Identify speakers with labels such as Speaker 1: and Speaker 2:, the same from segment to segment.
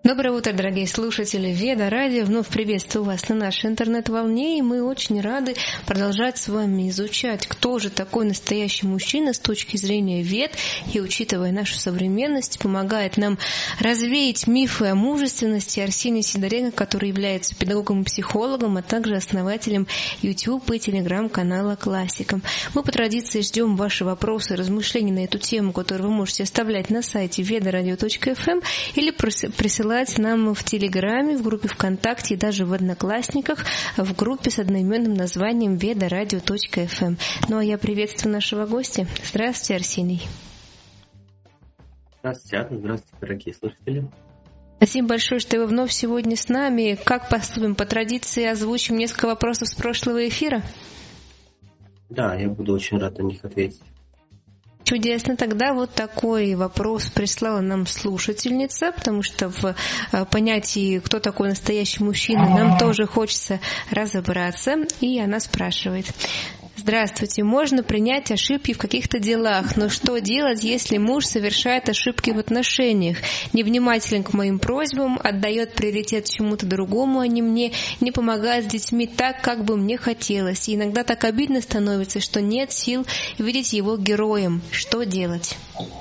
Speaker 1: Доброе утро, дорогие слушатели Веда Радио. Вновь приветствую вас на нашей интернет-волне, и мы очень рады продолжать с вами изучать, кто же такой настоящий мужчина с точки зрения Вед, и, учитывая нашу современность, помогает нам развеять мифы о мужественности Арсений Сидоренко, который является педагогом и психологом, а также основателем YouTube и телеграм-канала «Классиком». Мы по традиции ждем ваши вопросы и размышления на эту тему, которые вы можете оставлять на сайте vedaradio.fm или присылать нам в Телеграме, в группе ВКонтакте и даже в Одноклассниках, в группе с одноименным названием vedaradio.fm. Ну а я приветствую нашего гостя. Здравствуйте, Арсений.
Speaker 2: Здравствуйте, Анна. Здравствуйте, дорогие слушатели.
Speaker 1: Спасибо большое, что вы вновь сегодня с нами. Как поступим? По традиции озвучим несколько вопросов с прошлого эфира?
Speaker 2: Да, я буду очень рад на них ответить.
Speaker 1: Чудесно. Тогда вот такой вопрос прислала нам слушательница, потому что в понятии, кто такой настоящий мужчина, нам тоже хочется разобраться. И она спрашивает. Здравствуйте. Можно принять ошибки в каких-то делах, но что делать, если муж совершает ошибки в отношениях, невнимателен к моим просьбам, отдает приоритет чему-то другому, а не мне, не помогает с детьми так, как бы мне хотелось. И иногда так обидно становится, что нет сил видеть его героем. Что делать?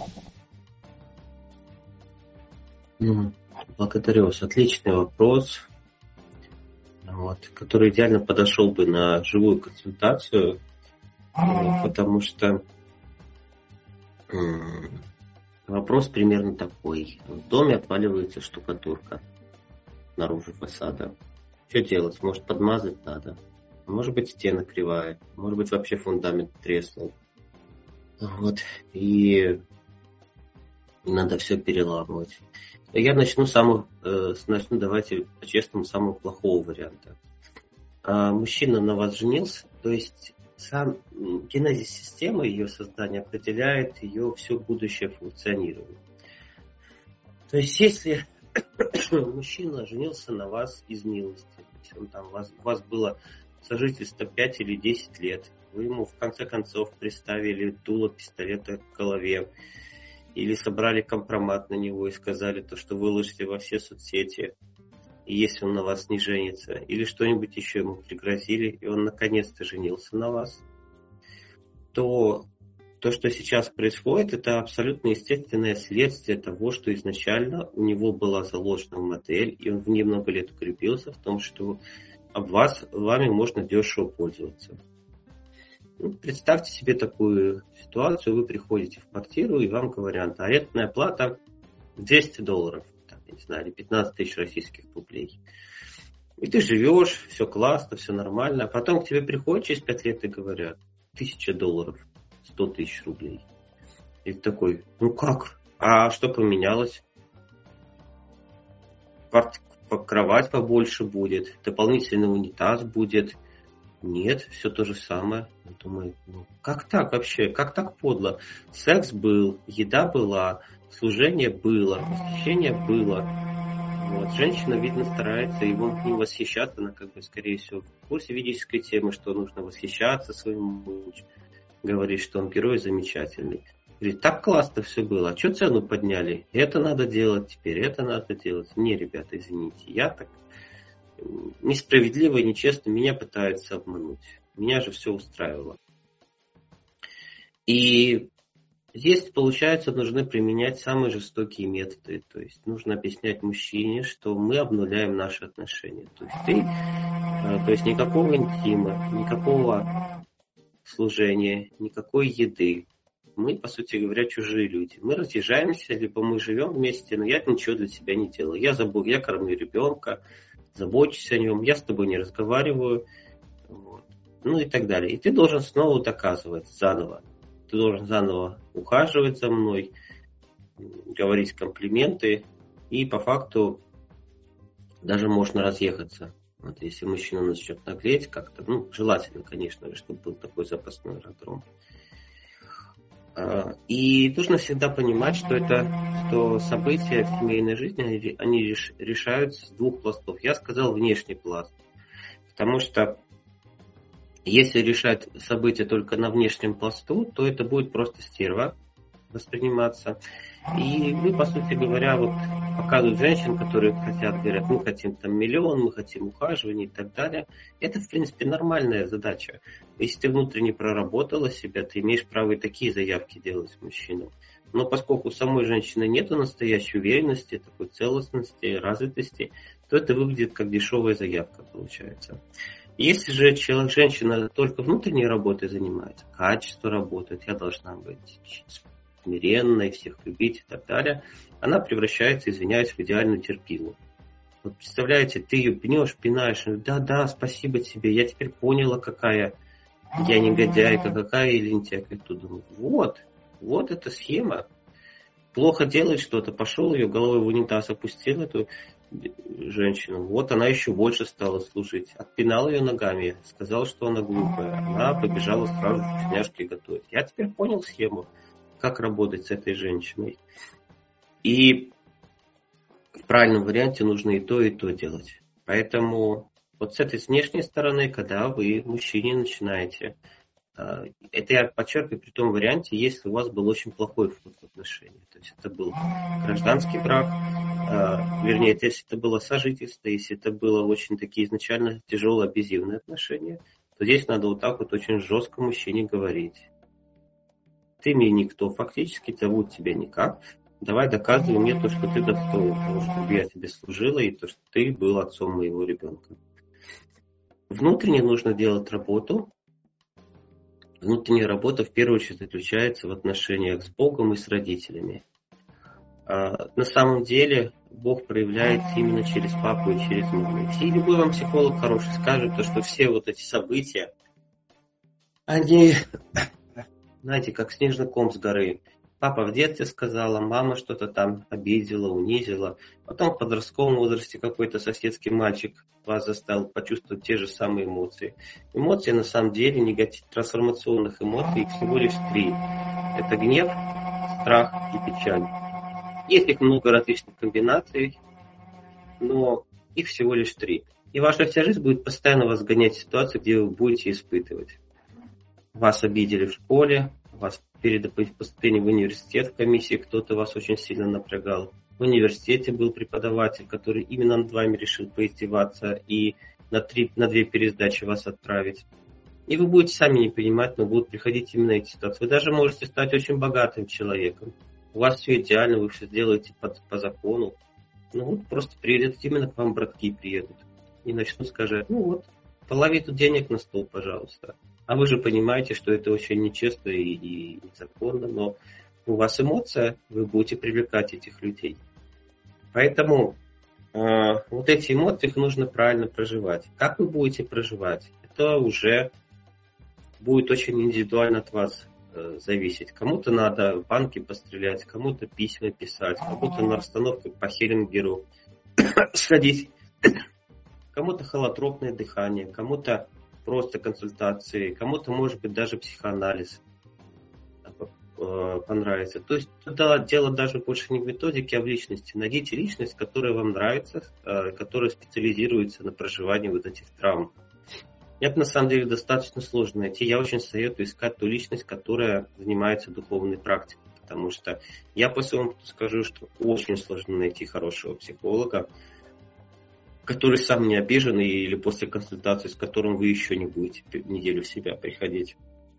Speaker 2: Благодарю вас. Отличный вопрос, который идеально подошел бы на живую консультацию, потому что вопрос примерно такой. В доме отваливается штукатурка снаружи фасада. Что делать? Может, подмазать надо? Может быть, стена кривая. Может быть, вообще фундамент треснул. И надо все переламывать. Я начну давайте по-честному, с самого плохого варианта. Мужчина на вас женился, то есть сам генезис системы, ее создание определяет ее все будущее функционирование. То есть если мужчина женился на вас из милости, у вас было сожительство 5 или 10 лет, вы ему в конце концов приставили дуло пистолета к голове, или собрали компромат на него и сказали, что выложите во все соцсети, если он на вас не женится, или что-нибудь еще ему пригрозили, и он наконец-то женился на вас, то что сейчас происходит, это абсолютно естественное следствие того, что изначально у него была заложена модель, и он в ней много лет укрепился в том, что вами можно дешево пользоваться. Представьте себе такую ситуацию, вы приходите в квартиру, и вам говорят, арендная плата $200, или 15 тысяч российских рублей. И ты живешь, все классно, все нормально, а потом к тебе приходят через 5 лет и говорят, $1000, 100 тысяч рублей. И ты такой, как? А что поменялось? Кровать побольше будет, дополнительный унитаз будет. Нет, все то же самое. Я думаю, как так вообще? Как так подло? Секс был, еда была, служение было, восхищение было. Женщина, видно, старается его ним восхищаться. Она, скорее всего, в курсе ведической темы, что нужно восхищаться своим мужем. Говорит, что он герой замечательный. Говорит, так классно все было. А что цену подняли? Это надо делать теперь, это надо делать. Не, ребята, извините, я так несправедливо и нечестно меня пытаются обмануть. Меня же все устраивало. И здесь, получается, нужно применять самые жестокие методы. То есть нужно объяснять мужчине, что мы обнуляем наши отношения. То есть никакого интима, никакого служения, никакой еды. Мы, по сути говоря, чужие люди. Мы разъезжаемся, либо мы живем вместе, но я ничего для тебя не делаю. Я кормлю ребенка, забочусь о нем, я с тобой не разговариваю, и так далее. И ты должен снова доказывать заново. Ты должен заново ухаживать за мной, говорить комплименты, и по факту даже можно разъехаться. Если мужчина начнет наглеть как-то, желательно, конечно же, чтобы был такой запасной аэродром. И нужно всегда понимать, что события в семейной жизни, они решаются с двух пластов. Я сказал внешний пласт, потому что если решать события только на внешнем пласту, то это будет просто стерва, восприниматься. И мы, по сути говоря, вот показывают женщин, которые хотят, говорят, мы хотим там миллион, мы хотим ухаживания и так далее. Это, в принципе, нормальная задача. Если ты внутренне проработала себя, ты имеешь право и такие заявки делать мужчинам. Но поскольку у самой женщины нет настоящей уверенности, такой целостности, развитости, то это выглядит как дешевая заявка, получается. Если же женщина только внутренней работой занимается, качество работает, я должна быть смиренной, всех любить и так далее, она превращается, извиняюсь, в идеальную терпилу. Вот представляете, ты ее пинаешь, да, спасибо тебе, я теперь поняла, какая я негодяйка, какая я лентяйка. Тут думаю, вот эта схема. Плохо делает что-то, пошел ее головой в унитаз, опустил эту женщину. Вот она еще больше стала служить. Отпинал ее ногами, сказал, что она глупая. Она побежала сразу вкусняшки готовить. Я теперь понял схему, как работать с этой женщиной. И в правильном варианте нужно и то делать. Поэтому вот с этой внешней стороны, когда вы мужчине начинаете, это я подчеркиваю при том варианте, если у вас был очень плохой вход в отношения. То есть это был гражданский брак, вернее, если это было сожительство, если это было очень такие изначально тяжелые абьюзивные отношения, то здесь надо вот так вот очень жестко мужчине говорить. Ты мне никто, фактически зовут тебя никак. Давай доказывай мне то, что ты достоин того, чтобы я тебе служила, и то, что ты был отцом моего ребенка. Внутренне нужно делать работу. Внутренняя работа в первую очередь заключается в отношениях с Богом и с родителями. На самом деле Бог проявляется именно через папу и через маму. И любой вам психолог хороший скажет, что все вот эти события, они, знаете, как снежный ком с горы. Папа в детстве сказала, мама что-то там обидела, унизила. Потом в подростковом возрасте какой-то соседский мальчик вас заставил почувствовать те же самые эмоции. Эмоции на самом деле, трансформационных эмоций, их всего лишь 3. Это гнев, страх и печаль. Есть их много различных комбинаций, но их всего лишь 3. И ваша вся жизнь будет постоянно вас гонять в ситуацию, где вы будете испытывать. Вас обидели в школе, вас перед поступлением в университет в комиссии кто-то вас очень сильно напрягал. В университете был преподаватель, который именно над вами решил поиздеваться и на 2 пересдачи вас отправить. И вы будете сами не понимать, но будут приходить именно эти ситуации. Вы даже можете стать очень богатым человеком. У вас все идеально, вы все сделаете по закону. Просто приедут именно к вам братки приедут. И начнут сказать, положи тут денег на стол, пожалуйста. А вы же понимаете, что это очень нечестно и незаконно, но у вас эмоция, вы будете привлекать этих людей. Поэтому вот эти эмоции их нужно правильно проживать. Как вы будете проживать, это уже будет очень индивидуально от вас зависеть. Кому-то надо в банке пострелять, кому-то письма писать, кому-то на расстановке по Хеллингеру сходить, кому-то холотропное дыхание, кому-то просто консультации, кому-то, может быть, даже психоанализ понравится. То есть туда дело даже больше не в методике, а в личности. Найдите личность, которая вам нравится, которая специализируется на проживании вот этих травм. Это на самом деле достаточно сложно найти. Я очень советую искать ту личность, которая занимается духовной практикой. Потому что я по своему опыту скажу, что очень сложно найти хорошего психолога, который сам не обиженный или после консультации, с которым вы еще не будете неделю в себя приходить.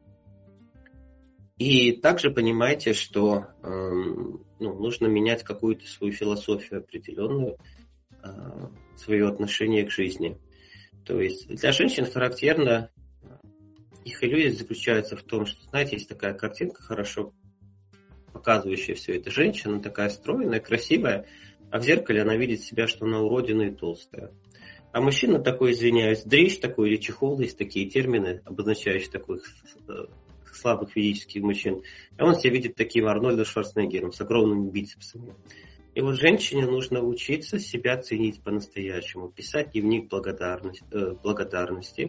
Speaker 2: И также понимаете, что нужно менять какую-то свою философию определенную, свое отношение к жизни. То есть для женщин характерно, их иллюзия заключается в том, что, знаете, есть такая картинка, хорошо показывающая все это. Женщина такая стройная, красивая, а в зеркале она видит себя, что она уродина и толстая. А мужчина такой, извиняюсь, дрищ такой или чехол, есть такие термины, обозначающие таких слабых физических мужчин. А он себя видит таким Арнольдом Шварценеггером с огромными бицепсами. И вот женщине нужно учиться себя ценить по-настоящему, писать дневник благодарности,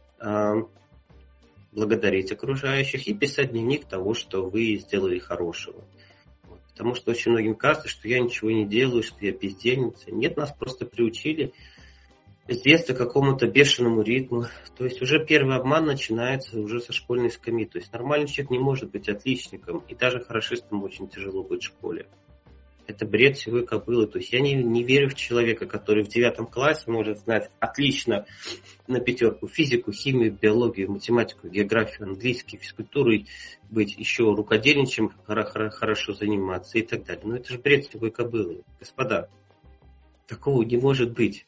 Speaker 2: благодарить окружающих и писать дневник того, что вы сделали хорошего. Потому что очень многим кажется, что я ничего не делаю, что я бездельница. Нет, нас просто приучили с детства к какому-то бешеному ритму. То есть уже первый обман начинается уже со школьной скамьи. То есть нормальный человек не может быть отличником, и даже хорошистам очень тяжело быть в школе. Это бред сивой кобылы. То есть я не верю в человека, который в 9 классе может знать отлично на 5 физику, химию, биологию, математику, географию, английский, физкультуру, и быть еще рукодельничем, хорошо заниматься и так далее. Но это же бред сивой кобылы. Господа, такого не может быть.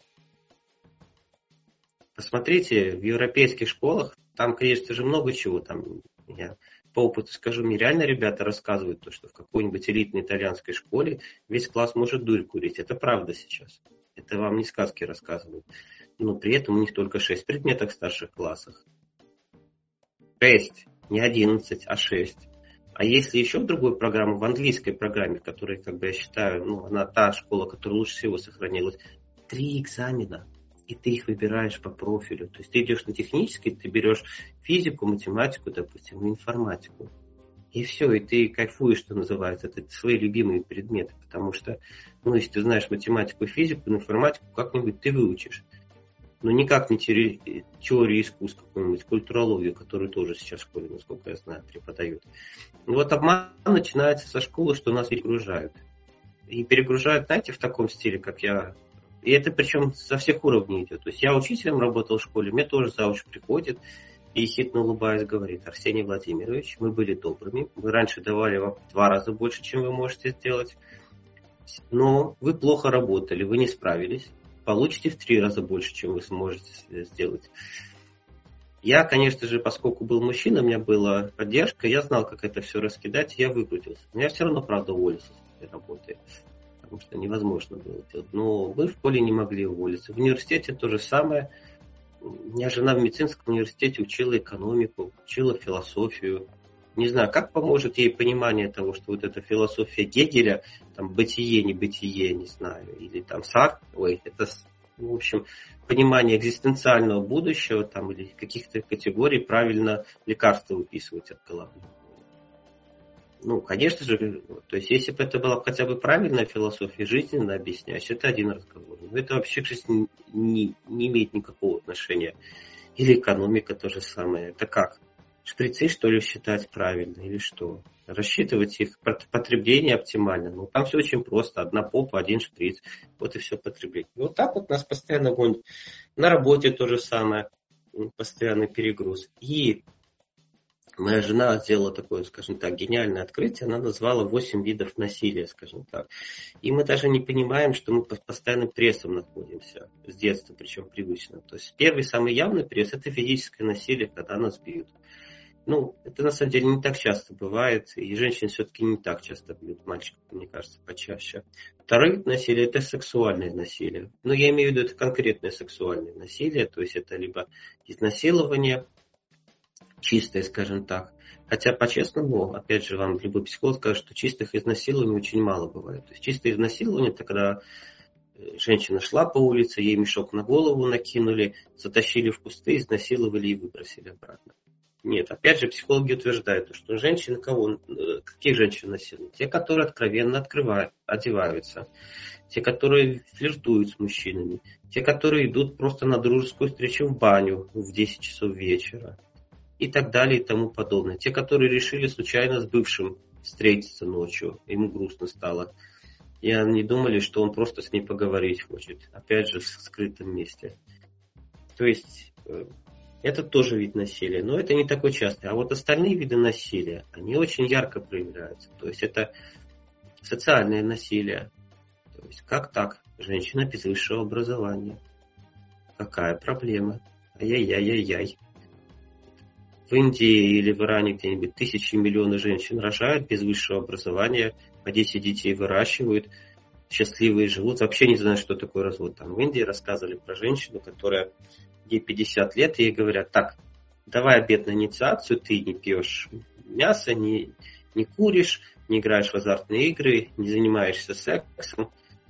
Speaker 2: Посмотрите, в европейских школах, там, конечно же, много чего. Там, я по опыту скажу, мне реально ребята рассказывают, то, что в какой-нибудь элитной итальянской школе весь класс может дурь курить. Это правда сейчас. Это вам не сказки рассказывают. Но при этом у них только 6 предметов в старших классах. 6, не 11, а 6. А если еще в другую программу, в английской программе, которая, как бы я считаю, она та школа, которая лучше всего сохранилась, 3 экзамена. И ты их выбираешь по профилю. То есть ты идешь на технический, ты берешь физику, математику, допустим, информатику. И все, и ты кайфуешь, что называется. Это свои любимые предметы. Потому что, если ты знаешь математику, физику, информатику, как-нибудь ты выучишь. Но никак не теорию искусств, какую-нибудь культурологию, которую тоже сейчас в школе, насколько я знаю, преподают. Вот обман начинается со школы, что нас перегружают. И перегружают, знаете, в таком стиле, как я. И это причем со всех уровней идет. То есть я учителем работал в школе, мне тоже зауч приходит и хитро улыбаясь говорит: Арсений Владимирович, мы были добрыми, мы раньше давали вам в 2 раза больше, чем вы можете сделать, но вы плохо работали, вы не справились, получите в 3 раза больше, чем вы сможете сделать. Я, конечно же, поскольку был мужчина, у меня была поддержка, я знал, как это все раскидать, и я выкрутился. Но я все равно, правда, уволился с этой работы. Потому что невозможно было делать. Но мы в школе не могли уволиться. В университете то же самое. У меня жена в медицинском университете учила экономику, учила философию. Не знаю, как поможет ей понимание того, что вот эта философия Гегеля, там, бытие, не знаю, или там это, в общем, понимание экзистенциального будущего, там, или каких-то категорий, правильно лекарства выписывать от головы. Конечно же, то есть, если бы это была хотя бы правильная философия, жизненно объясняющая, это один разговор. Но это вообще к жизни не имеет никакого отношения. Или экономика то же самое. Это как? Шприцы, что ли, считать правильно или что? Рассчитывать их потребление оптимально. Там все очень просто. 1 попа, 1 шприц. Вот и все потребление. Вот так вот нас постоянно гонят. На работе то же самое. Постоянный перегруз. И моя жена сделала такое, скажем так, гениальное открытие. Она назвала 8 видов насилия, скажем так. И мы даже не понимаем, что мы под постоянным прессом находимся. С детства, причем привычно. То есть первый, самый явный пресс – это физическое насилие, когда нас бьют. Это на самом деле не так часто бывает. И женщин все-таки не так часто бьют. Мальчиков, мне кажется, почаще. Второй вид насилия – это сексуальное насилие. Я имею в виду, это конкретное сексуальное насилие. То есть это либо изнасилование, чистое, скажем так. Хотя, по-честному, опять же, вам любой психолог скажет, что чистых изнасилований очень мало бывает. То есть чистое изнасилование – это когда женщина шла по улице, ей мешок на голову накинули, затащили в кусты, изнасиловали и выбросили обратно. Нет, опять же, психологи утверждают, что женщины какие женщины насилуют? Те, которые откровенно одеваются, те, которые флиртуют с мужчинами, те, которые идут просто на дружескую встречу в баню в 10 часов вечера. И так далее и тому подобное. Те, которые решили случайно с бывшим встретиться ночью, ему грустно стало. И они думали, что он просто с ней поговорить хочет. Опять же, в скрытом месте. То есть, это тоже вид насилия, но это не такой частый. А вот остальные виды насилия, они очень ярко проявляются. То есть, это социальное насилие. То есть, как так? Женщина без высшего образования. Какая проблема? Ай-яй-яй-яй-яй. В Индии или в Иране где-нибудь тысячи, миллионы женщин рожают без высшего образования, по 10 детей выращивают, счастливые живут. Вообще не знаю, что такое развод. Там в Индии рассказывали про женщину, которая ей 50 лет, и ей говорят: так, давай обет на инициацию, ты не пьешь мясо, не куришь, не играешь в азартные игры, не занимаешься сексом,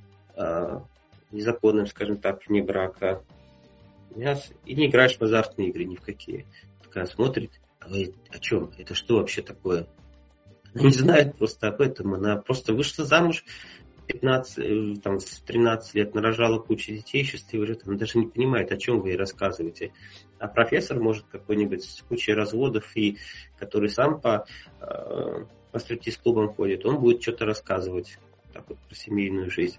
Speaker 2: незаконным, скажем так, вне брака, мясо, и не играешь в азартные игры ни в какие. Такая смотрит: а вы о чем? Это что вообще такое? Она не знает просто об этом. Она просто вышла замуж там, с 13 лет нарожала кучу детей счастливых, он даже не понимает, о чем вы ей рассказываете. А профессор может какой-нибудь с кучей разводов, и который сам по стриптиз-клубам ходит, он будет что-то рассказывать так вот, про семейную жизнь.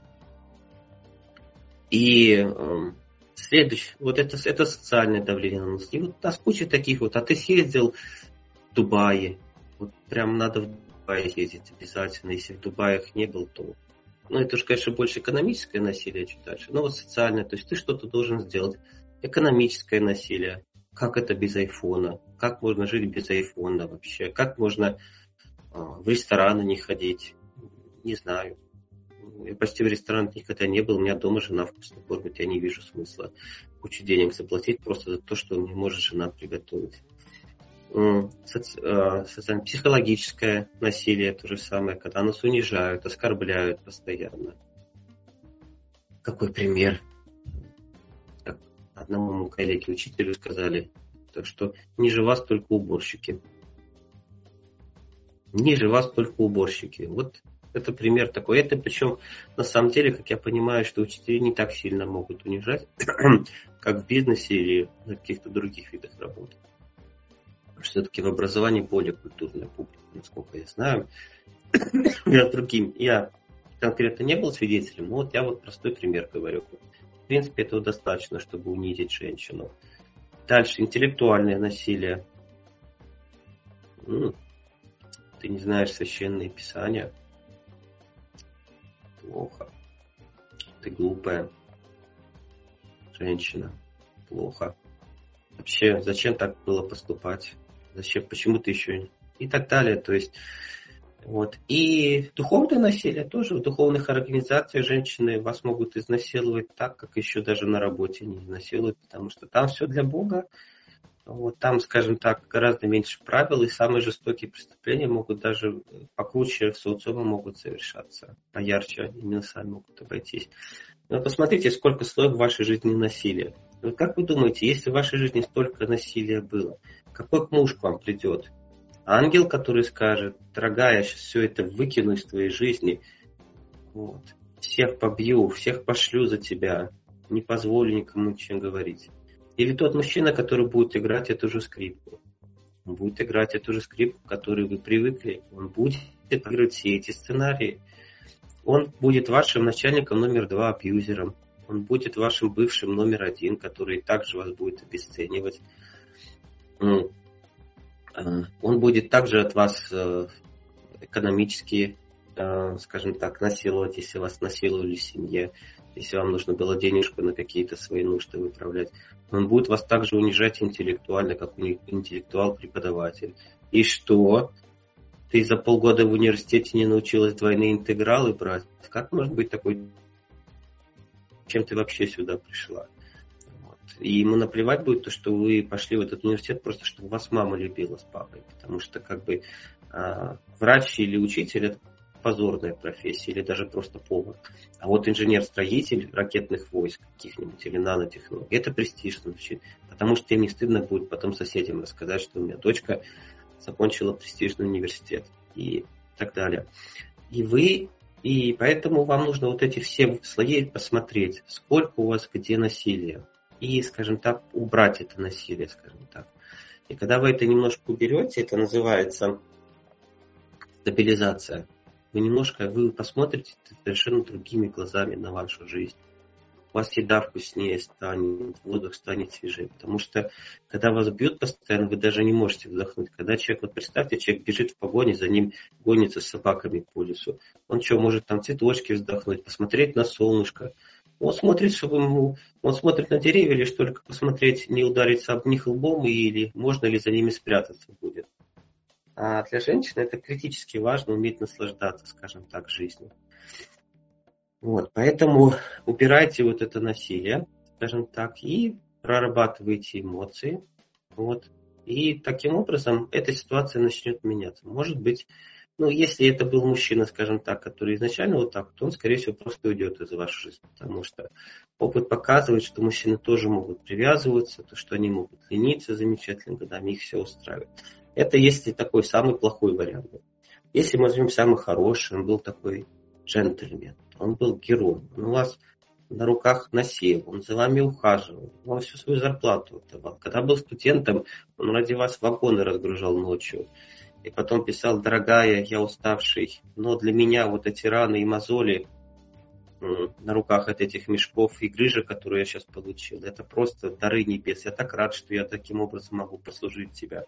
Speaker 2: И следующее, вот это социальное давление на нас. И вот у нас куча таких вот, а ты съездил в Дубае, вот прям надо в Дубае ездить обязательно, если в Дубаях не был, то это же, конечно, больше экономическое насилие чуть дальше, но вот социальное, то есть ты что-то должен сделать. Экономическое насилие, как это без айфона, как можно жить без айфона вообще, как можно в рестораны не ходить, не знаю. Я почти в ресторанах никогда не был, у меня дома жена вкусно кормит, я не вижу смысла кучу денег заплатить просто за то, что не может жена приготовить. Психологическое насилие то же самое, когда нас унижают, оскорбляют постоянно. Какой пример? Как одному моему коллеге, учителю сказали, так что ниже вас только уборщики. Ниже вас только уборщики. Вот это пример такой. Это причем на самом деле, как я понимаю, что учителей не так сильно могут унижать, как в бизнесе или на каких-то других видах работы. Все-таки в образовании более культурная публика, насколько я знаю. Я конкретно не был свидетелем, но вот я вот простой пример говорю. В принципе, этого достаточно, чтобы унизить женщину. Дальше, интеллектуальное насилие. Ты не знаешь священные писания. Плохо. Ты глупая женщина. Плохо. Вообще, зачем так было поступать? Зачем, почему ты еще... И так далее. То есть, вот. И духовное насилие тоже. В духовных организациях женщины вас могут изнасиловать так, как еще даже на работе не изнасилуют, потому что там все для Бога. Вот там, скажем так, гораздо меньше правил, и самые жестокие преступления могут даже покруче в социуме могут совершаться, поярче именно сами могут обойтись. Но посмотрите, сколько слоев в вашей жизни насилия. Вот как вы думаете, если в вашей жизни столько насилия было, какой муж к вам придет? Ангел, который скажет: дорогая, я сейчас все это выкину из твоей жизни, вот. Всех побью, всех пошлю за тебя, не позволю никому ничего говорить. Или тот мужчина, который будет играть эту же скрипку. Он будет играть эту же скрипку, к которой вы привыкли. Он будет играть все эти сценарии. Он будет вашим начальником номер 2, абьюзером. Он будет вашим бывшим номер 1, который также вас будет обесценивать. Он будет также от вас экономически, скажем так, насиловать, если вас насиловали в семье, если вам нужно было денежку на какие-то свои нужды выправлять. Он будет вас также унижать интеллектуально, как интеллектуал-преподаватель. И что? Ты за полгода в университете не научилась двойные интегралы брать? Как может быть такой? Чем ты вообще сюда пришла? Вот. И ему наплевать будет то, что вы пошли в этот университет просто, чтобы вас мама любила с папой. Потому что как бы врач или учитель — это позорная профессия, или даже просто повар. А вот инженер-строитель ракетных войск каких-нибудь или нанотехнологий — это престижно звучит, потому что им не стыдно будет потом соседям рассказать, что у меня дочка закончила престижный университет и так далее. И поэтому вам нужно вот эти все слои посмотреть, сколько у вас где насилия, и, скажем так, убрать это насилие, скажем так. И когда вы это немножко уберете, это называется стабилизация. Вы посмотрите совершенно другими глазами на вашу жизнь. У вас еда вкуснее станет, воздух станет свежее. Потому что, когда вас бьют постоянно, вы даже не можете вздохнуть. Когда человек, вот представьте, человек бежит в погоне, за ним гонится с собаками по лесу. Он что, может там цветочки вздохнуть, посмотреть на солнышко. Он смотрит, он смотрит на деревья, лишь только посмотреть, не удариться об них лбом, или можно ли за ними спрятаться будет. А для женщины это критически важно, уметь наслаждаться, скажем так, жизнью. Вот, поэтому убирайте вот это насилие, скажем так, и прорабатывайте эмоции. Вот, и таким образом эта ситуация начнет меняться. Может быть, если это был мужчина, скажем так, который изначально вот так, то он, скорее всего, просто уйдет из вашей жизни. Потому что опыт показывает, что мужчины тоже могут привязываться, то, что они могут лениться замечательными годами, их все устраивает. Это если такой самый плохой вариант. Если мы возьмем самый хороший, он был такой джентльмен, он был герой, он вас на руках носил, он за вами ухаживал, он вам всю свою зарплату отдавал. Когда был студентом, он ради вас вагоны разгружал ночью. И потом писал: дорогая, я уставший, но для меня вот эти раны и мозоли на руках от этих мешков и грыжа, которую я сейчас получил, это просто дары небес. Я так рад, что я таким образом могу послужить тебе.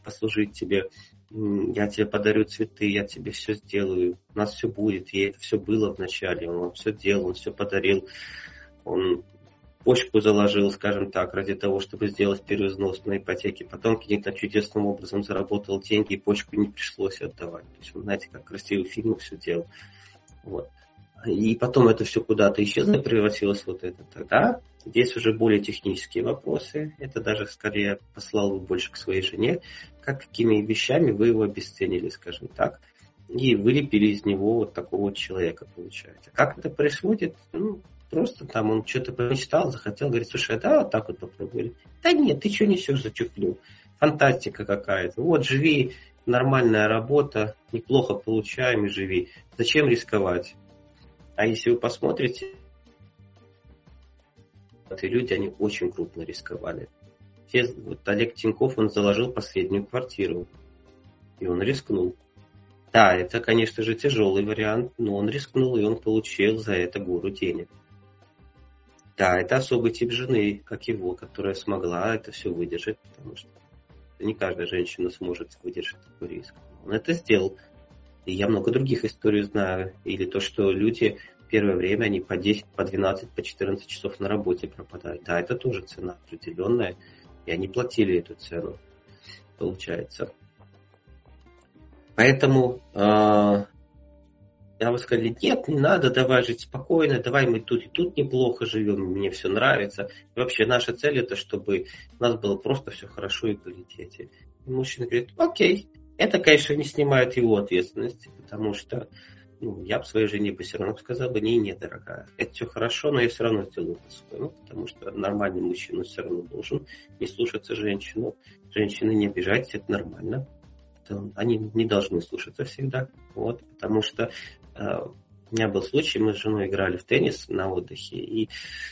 Speaker 2: Я тебе подарю цветы, я тебе все сделаю. У нас все будет. И это все было вначале. Он все делал, он все подарил. Он почку заложил, скажем так, ради того, чтобы сделать первый взнос на ипотеке. Потом каким-то чудесным образом заработал деньги, и почку не пришлось отдавать. То есть, знаете, как красивый фильм все делал. Вот. И потом это все куда-то исчезло, превратилось вот это. Тогда здесь уже более технические вопросы. Это даже скорее послал бы больше к своей жене, какими вещами вы его обесценили, скажем так, и вылепили из него вот такого вот человека, получается. Как это происходит? Просто там он что-то помечтал, захотел, говорит: слушай, да, вот так вот попробовали. Да нет, ты что несешь за чухлю? Фантастика какая-то. Вот, живи, нормальная работа, неплохо получаем и живи. Зачем рисковать? А если вы посмотрите, эти люди, они очень крупно рисковали. Вот Олег Тиньков, он заложил последнюю квартиру. И он рискнул. Да, это, конечно же, тяжелый вариант, но он рискнул, и он получил за это гору денег. Да, это особый тип жены, как его, которая смогла это все выдержать, потому что не каждая женщина сможет выдержать такой риск. Он это сделал. И я много других историй знаю. Или то, что люди первое время, они по 10, по 12, по 14 часов на работе пропадают. Да, это тоже цена определенная. И они платили эту цену, получается. Поэтому я бы сказал: нет, не надо, давай жить спокойно, давай мы тут и тут неплохо живем, мне все нравится. И вообще наша цель это, чтобы у нас было просто все хорошо и были дети. И мужчина говорит: окей. Это, конечно, не снимает его ответственности, потому что я бы своей жене бы все равно сказал бы: не, дорогая, это все хорошо, но я все равно сделаю по-своему, потому что нормальный мужчина все равно должен не слушаться женщину. Женщины, не обижайтесь, это нормально. Они не должны слушаться всегда, вот, потому что у меня был случай, мы с женой играли в теннис на отдыхе, и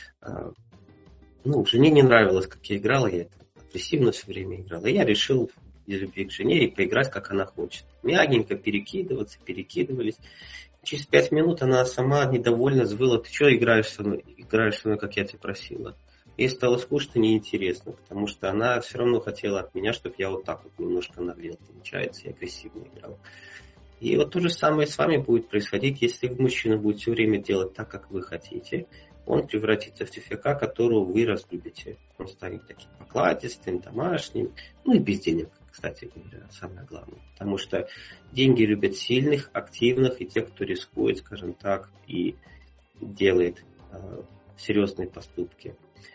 Speaker 2: жене не нравилось, как я играл, я агрессивно все время играл, и я решил из любви к жене и поиграть, как она хочет. Мягенько перекидывались. Через 5 минут она сама недовольно взвыла: ты что играешь со мной, как я тебя просила? Ей стало скучно, неинтересно, потому что она все равно хотела от меня, чтобы я вот так вот немножко наглел, получается, и агрессивно играл. И вот то же самое с вами будет происходить, если мужчина будет все время делать так, как вы хотите. Он превратится в тюфяка, которого вы разлюбите. Он станет таким покладистым, домашним, и без денег, кстати говоря, самое главное. Потому что деньги любят сильных, активных и тех, кто рискует, скажем так, и делает серьезные поступки.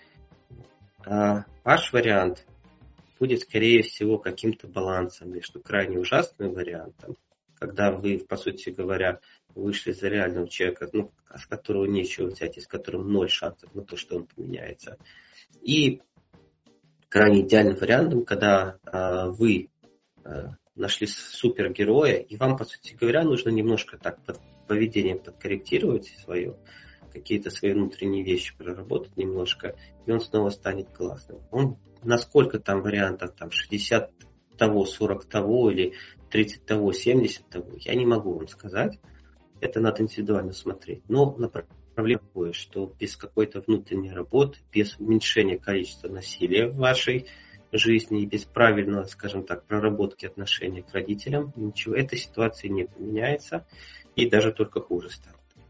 Speaker 2: Ваш вариант будет, скорее всего, каким-то балансом между крайне ужасным вариантом, когда вы, по сути говоря, вышли за реального человека, с которого нечего взять, и с которым 0 шансов на то, что он поменяется. И крайне идеальным вариантом, когда вы нашли супергероя, и вам, по сути говоря, нужно немножко так поведение подкорректировать свое, какие-то свои внутренние вещи проработать немножко, и он снова станет классным. Насколько там вариантов, 60 того, 40 того, или 30 того, 70 того, я не могу вам сказать. Это надо индивидуально смотреть. Но проблема такое, что без какой-то внутренней работы, без уменьшения количества насилия в вашей жизни и без правильного, скажем так, проработки отношения к родителям, ничего, этой ситуации не поменяется и даже только хуже станет.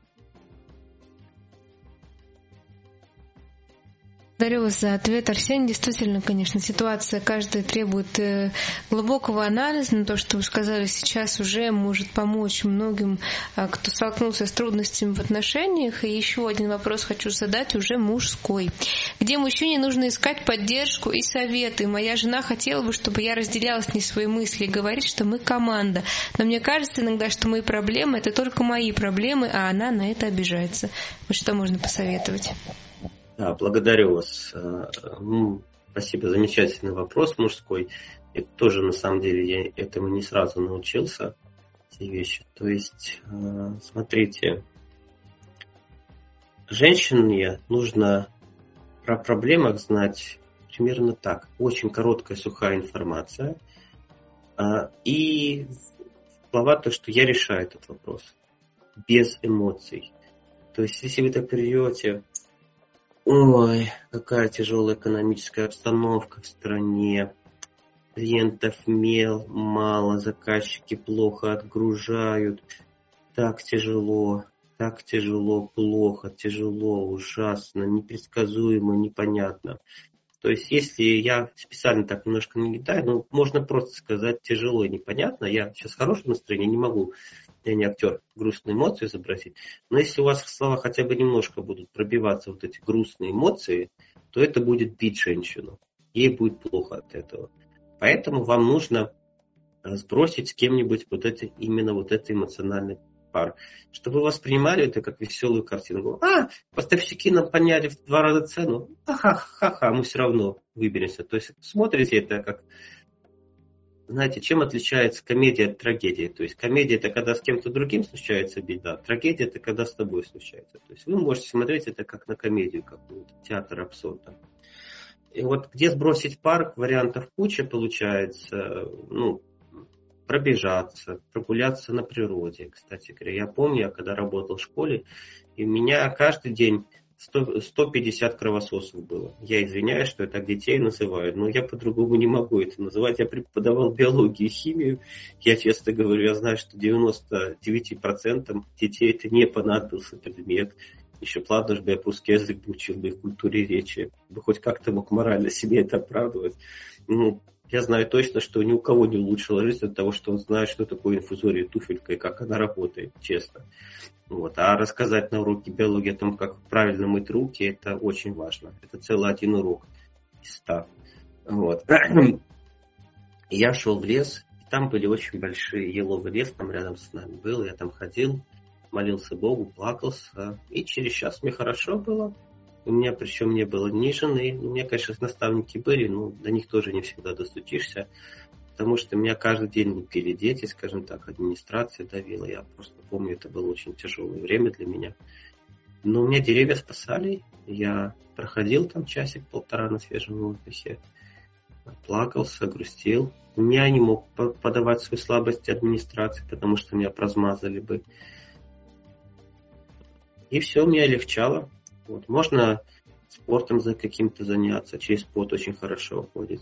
Speaker 1: Благодарю вас за ответ, Арсений. Действительно, конечно, ситуация каждая требует глубокого анализа, но то, что вы сказали сейчас, уже может помочь многим, кто столкнулся с трудностями в отношениях. И еще один вопрос хочу задать, уже мужской. Где мужчине нужно искать поддержку и советы? Моя жена хотела бы, чтобы я разделяла с ней свои мысли и говорит, что мы команда. Но мне кажется иногда, что мои проблемы — это только мои проблемы, а она на это обижается. Вот что можно посоветовать?
Speaker 2: Да, благодарю вас. Спасибо, замечательный вопрос мужской. Это тоже, на самом деле, я этому не сразу научился. эти вещи. То есть, смотрите, женщине нужно про проблемах знать примерно так. Очень короткая, сухая информация. И слова то, что я решаю этот вопрос. Без эмоций. То есть, если вы так придете, ой, какая тяжелая экономическая обстановка в стране, клиентов мало, заказчики плохо отгружают, так тяжело, плохо, тяжело, ужасно, непредсказуемо, непонятно. То есть, если я специально так немножко нагнетаю, можно просто сказать тяжело и непонятно. Я сейчас в хорошем настроении, не могу, я не актер, грустные эмоции изобразить. Но если у вас слова хотя бы немножко будут пробиваться вот эти грустные эмоции, то это будет бить женщину. Ей будет плохо от этого. Поэтому вам нужно сбросить с кем-нибудь именно это эмоциональный пар. Чтобы вы воспринимали это как веселую картину. Поставщики нам подняли в 2 раза цену. Ха-ха-ха, мы все равно выберемся. То есть смотрите это как... Знаете, чем отличается комедия от трагедии? То есть комедия это когда с кем-то другим случается беда, трагедия это когда с тобой случается. То есть вы можете смотреть это как на комедию какую-то, театр абсурда. И вот где сбросить пар, вариантов куча получается. Пробежаться, прогуляться на природе. Кстати говоря, я помню, когда работал в школе, и у меня каждый день 150 кровососов было. Я извиняюсь, что я так детей называю, но я по-другому не могу это называть. Я преподавал биологию и химию. Я честно говорю, я знаю, что 99% детей это не понадобился предмет. Еще ладно, чтобы я русский язык учил бы в культуре речи. Бы хоть как-то мог морально себе это оправдывать. Я знаю точно, что ни у кого не улучшила жизнь от того, что он знает, что такое инфузория туфелька и как она работает, честно. А рассказать на уроке биологии о том, как правильно мыть руки, это очень важно. Это целый один урок из 100. Я шел в лес, и там были очень большие еловый лес, там рядом с нами был. Я там ходил, молился Богу, плакался. И через час мне хорошо было. У меня, причем, не было ни жены. У меня, конечно, наставники были, но до них тоже не всегда достучишься. Потому что меня каждый день лупили дети, скажем так, администрация давила. Я просто помню, это было очень тяжелое время для меня. Но у меня деревья спасали. Я проходил там часик-полтора на свежем воздухе. Плакался, грустил. Я не мог подавать свою слабость администрации, потому что меня прозмазали бы. И все, мне легчало. Можно спортом каким-то заняться, через спорт очень хорошо уходит.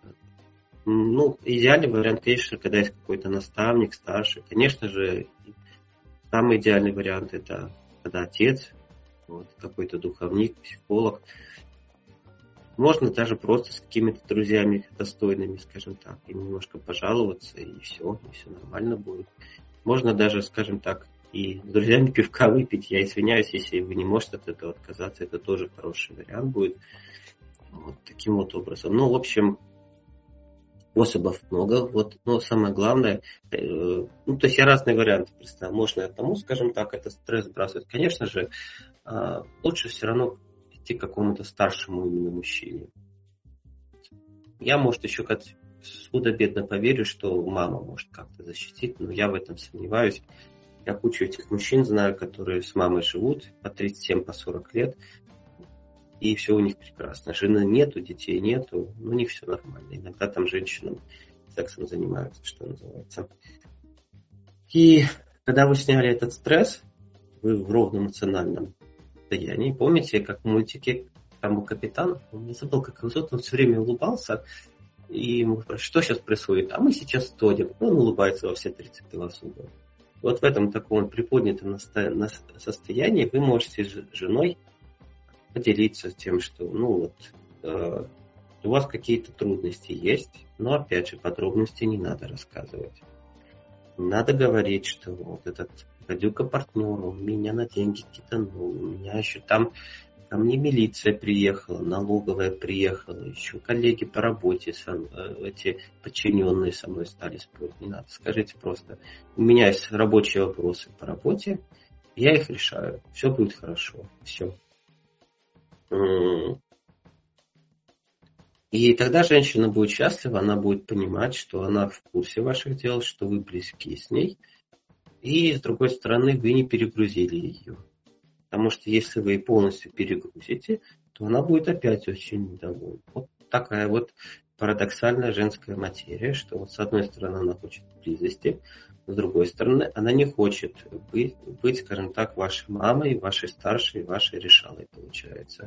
Speaker 2: Идеальный вариант, конечно, когда есть какой-то наставник, старший. Конечно же, самый идеальный вариант это когда отец, какой-то духовник, психолог. Можно даже просто с какими-то друзьями достойными, скажем так, им немножко пожаловаться, и все нормально будет. Можно даже, скажем так, и с друзьями пивка выпить. Я извиняюсь, если вы не можете от этого отказаться. Это тоже хороший вариант будет. Таким образом. В общем, способов много. Но самое главное, то есть я разные варианты представил. Можно одному, скажем так, это стресс сбрасывать. Конечно же, лучше все равно идти к какому-то старшему именно мужчине. Я, может, еще как худо-бедно поверю, что мама может как-то защитить, но я в этом сомневаюсь. Я кучу этих мужчин знаю, которые с мамой живут по 37, по 40 лет, и все у них прекрасно. Жены нету, детей нету, но у них все нормально. Иногда там женщинам сексом занимаются, что называется. И когда вы сняли этот стресс, вы в ровном эмоциональном состоянии. Помните, как в мультике там был капитан, он не забыл, как его зовут, он все время улыбался, и ему спрашивают, что сейчас происходит? А мы сейчас стонем. Он улыбается во все 32 зуба. В этом таком приподнятом состоянии вы можете с женой поделиться тем, что у вас какие-то трудности есть, но опять же подробности не надо рассказывать. Надо говорить, что этот гадюка-партнер, он меня на деньги киданул, у меня еще там ко мне милиция приехала, налоговая приехала, еще коллеги по работе, эти подчиненные со мной стали спорить. Не надо, скажите просто, у меня есть рабочие вопросы по работе, я их решаю, все будет хорошо, все. И тогда женщина будет счастлива, она будет понимать, что она в курсе ваших дел, что вы близки с ней, И, с другой стороны, вы не перегрузили ее. Потому что если вы полностью перегрузите, то она будет опять очень недовольна. Вот такая вот парадоксальная женская материя, что вот с одной стороны она хочет близости, с другой стороны она не хочет быть, скажем так, вашей мамой, вашей старшей, вашей решалой, получается.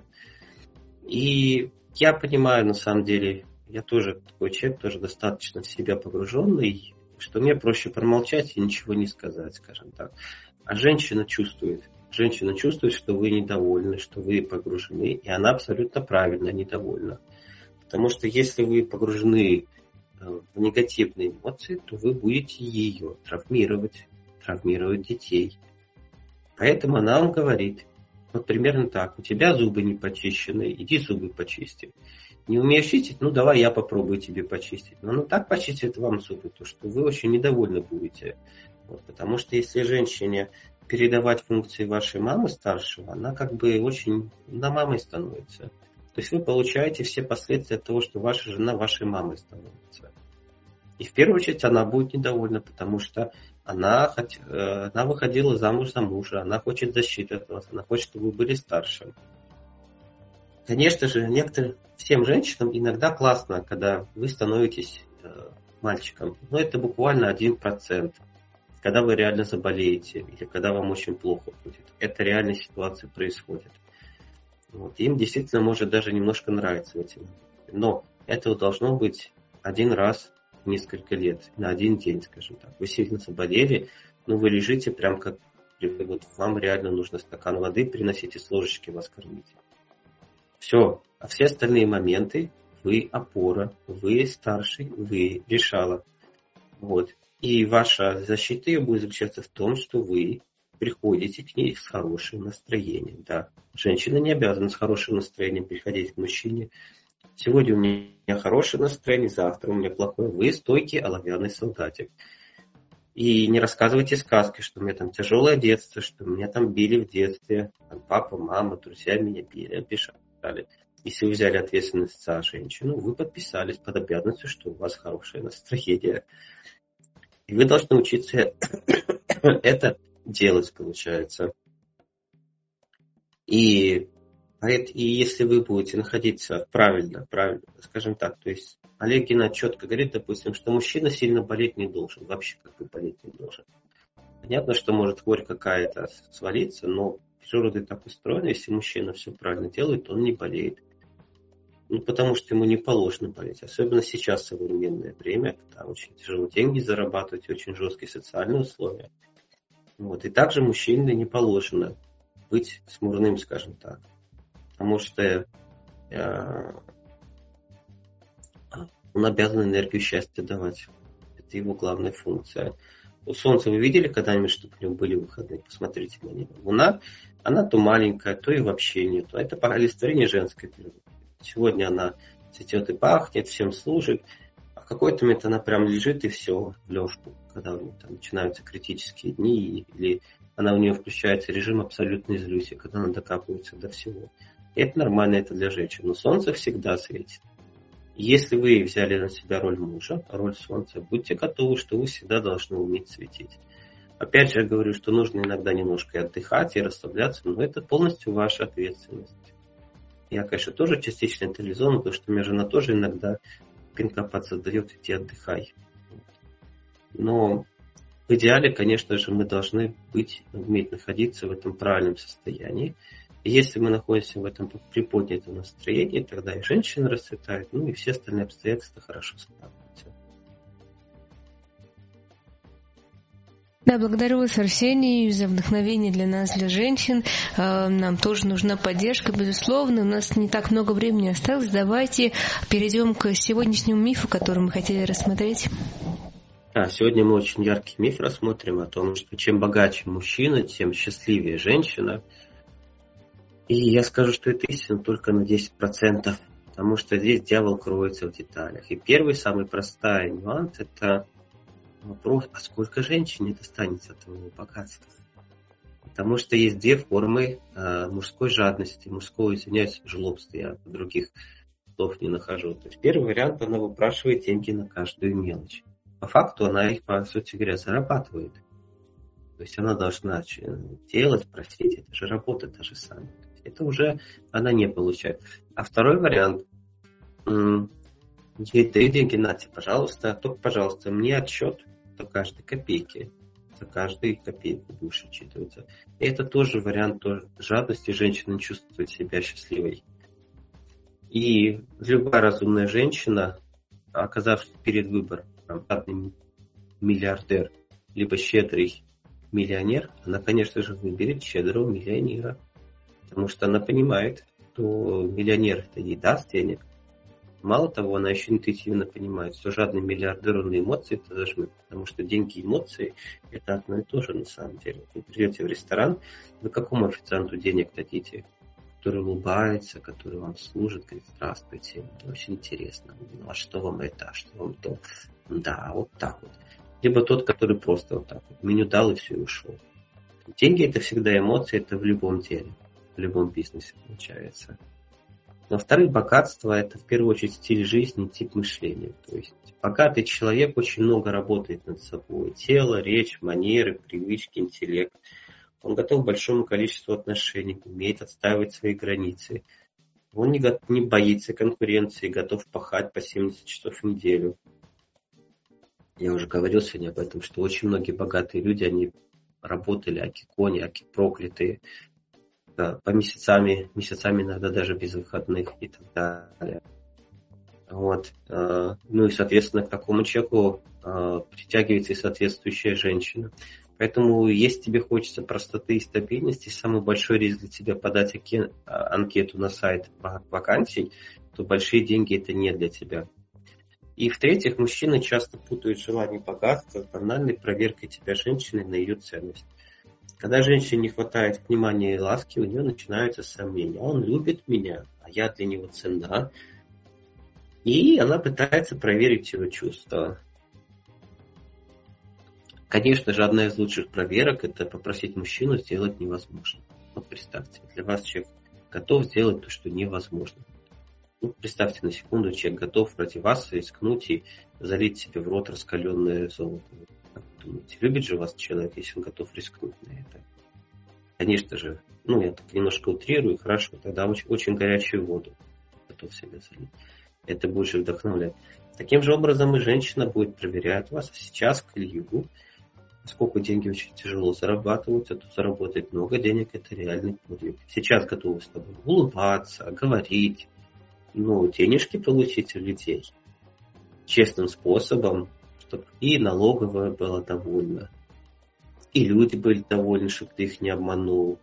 Speaker 2: И я понимаю, на самом деле, я тоже такой человек, тоже достаточно в себя погруженный, что мне проще промолчать и ничего не сказать, скажем так. А женщина чувствует, что вы недовольны, что вы погружены, и она абсолютно правильно недовольна. Потому что если вы погружены в негативные эмоции, то вы будете ее травмировать детей. Поэтому она вам говорит, вот примерно так, у тебя зубы не почищены, иди зубы почисти. Не умеешь чистить, ну давай я попробую тебе почистить. Но она так почистит вам зубы, то что вы очень недовольны будете. Вот, потому что если женщине передавать функции вашей мамы старшего, она как бы очень на мамой становится. То есть вы получаете все последствия от того, что ваша жена вашей мамой становится. И в первую очередь она будет недовольна, потому что она выходила замуж за мужа, она хочет защиты от вас, она хочет, чтобы вы были старше. Конечно же, всем женщинам иногда классно, когда вы становитесь мальчиком. Но это буквально 1%. Когда вы реально заболеете или когда вам очень плохо будет. Это реальная ситуация происходит. Вот. Им действительно может даже немножко нравиться эти. Но этого должно быть один раз в несколько лет, на один день, скажем так. Вы сильно заболели, но вы лежите прям как вот вам реально нужно стакан воды приносить и с ложечки вас кормить. Все. А все остальные моменты вы опора, вы старший, вы решала. Вот. И ваша защита ее будет заключаться в том, что вы приходите к ней с хорошим настроением. Да. Женщина не обязана с хорошим настроением приходить к мужчине. Сегодня у меня хорошее настроение, завтра у меня плохое. Вы стойкий оловянный солдатик. И не рассказывайте сказки, что у меня там тяжелое детство, что меня там били в детстве. Там папа, мама, друзья меня били, обижали. Если вы взяли ответственность за женщину, вы подписались под обязанностью, что у вас хорошее настроение. И вы должны учиться это делать, получается. И если вы будете находиться правильно, скажем так, то есть Олег Геннадьевич четко говорит, допустим, что мужчина сильно болеть не должен, вообще как бы болеть не должен. Понятно, что может хворь какая-то свалиться, но природа так устроена, если мужчина все правильно делает, то он не болеет. Ну, потому что ему не положено болеть. Особенно сейчас, в современное время, когда очень тяжело деньги зарабатывать, очень жесткие социальные условия. Вот. И также мужчине не положено быть смурным, скажем так. Потому что он обязан энергию счастья давать. Это его главная функция. У Солнца вы видели когда-нибудь, чтобы у него были выходные? Посмотрите на него. Луна, она то маленькая, то и вообще нет. Это олицетворение женской природы. Сегодня она цветет и пахнет, всем служит. А в какой-то момент она прям лежит и все, в лёжку. Когда у нее там начинаются критические дни, или у нее включается режим абсолютной злюси, когда она докапывается до всего. И это нормально, это для женщин. Но солнце всегда светит. Если вы взяли на себя роль мужа, роль солнца, будьте готовы, что вы всегда должны уметь светить. Опять же, я говорю, что нужно иногда немножко отдыхать и расслабляться, но это полностью ваша ответственность. Я, конечно, тоже частично это реализован, потому что у меня жена тоже иногда пинка задает, иди отдыхай. Но в идеале, конечно же, мы должны уметь находиться в этом правильном состоянии. И если мы находимся в этом приподнятом настроении, тогда и женщина расцветает, и все остальные обстоятельства хорошо складываются.
Speaker 1: Да, благодарю вас, Арсений, за вдохновение для нас, для женщин. Нам тоже нужна поддержка, безусловно. У нас не так много времени осталось. Давайте перейдем к сегодняшнему мифу, который мы хотели рассмотреть.
Speaker 2: Сегодня мы очень яркий миф рассмотрим о том, что чем богаче мужчина, тем счастливее женщина. И я скажу, что это истина только на 10%, потому что здесь дьявол кроется в деталях. И первый, самый простой нюанс – это вопрос, а сколько женщине достанется от твоего богатства? Потому что есть две формы мужской жадности, мужского, извиняюсь, жлобства, я других слов не нахожу. То есть первый вариант, она выпрашивает деньги на каждую мелочь. По факту она их, по сути говоря, зарабатывает. То есть она должна делать, просить, это же работа та же самая. Это уже она не получает. А второй вариант, ей даю деньги, нате, пожалуйста, только, пожалуйста, мне отчет до каждой копейки. За каждую копейку будешь отчитываться. И это тоже вариант жадности. Женщина не чувствует себя счастливой. И любая разумная женщина, оказавшись перед выбором, жадный миллиардер, либо щедрый миллионер, она, конечно же, выберет щедрого миллионера. Потому что она понимает, что миллионер это ей даст денег. Мало того, она еще интуитивно понимает, что жадный миллиардер на эмоции это зажмет. Потому что деньги и эмоции это одно и то же на самом деле. Вы придете в ресторан, вы какому официанту денег дадите? Который улыбается, который вам служит, говорит, здравствуйте, очень интересно. А что вам это, а что вам то? Да, вот так вот. Либо тот, который просто вот так вот меню дал и все, и ушел. Деньги это всегда эмоции, это в любом деле, в любом бизнесе получается. Во-вторых, богатство это в первую очередь стиль жизни, тип мышления. То есть богатый человек очень много работает над собой. Тело, речь, манеры, привычки, интеллект. Он готов к большому количеству отношений, умеет отстаивать свои границы. Он не боится конкуренции, готов пахать по 70 часов в неделю. Я уже говорил сегодня об этом, что очень многие богатые люди, они работали аки-кони, аки-проклятые, по месяцами иногда даже без выходных и так далее. Вот. Ну и, соответственно, к такому человеку притягивается и соответствующая женщина. Поэтому, если тебе хочется простоты и стабильности, самый большой риск для тебя подать анкету на сайт вакансий, то большие деньги это не для тебя. И в-третьих, мужчины часто путают желание богатства с банальной проверкой тебя женщины на ее ценность. Когда женщине не хватает внимания и ласки, у нее начинаются сомнения. Он любит меня, а я для него ценна. И она пытается проверить его чувства. Конечно же, одна из лучших проверок – это попросить мужчину сделать невозможное. Вот представьте, для вас человек готов сделать то, что невозможно. Ну, представьте на секунду, человек готов ради вас рискнуть и залить себе в рот раскаленное золото. Как вы думаете, любит же вас человек, если он готов рискнуть на это? Конечно же, я так немножко утрирую, хорошо, тогда очень горячую воду готов себе залить. Это будет же вдохновлять. Таким же образом и женщина будет проверять вас сейчас к Илью. Поскольку деньги очень тяжело зарабатываются, то заработать много денег – это реальный подвиг. Сейчас готовы с тобой улыбаться, говорить, денежки получить у людей честным способом, чтобы и налоговая была довольна, и люди были довольны, чтобы ты их не обманул,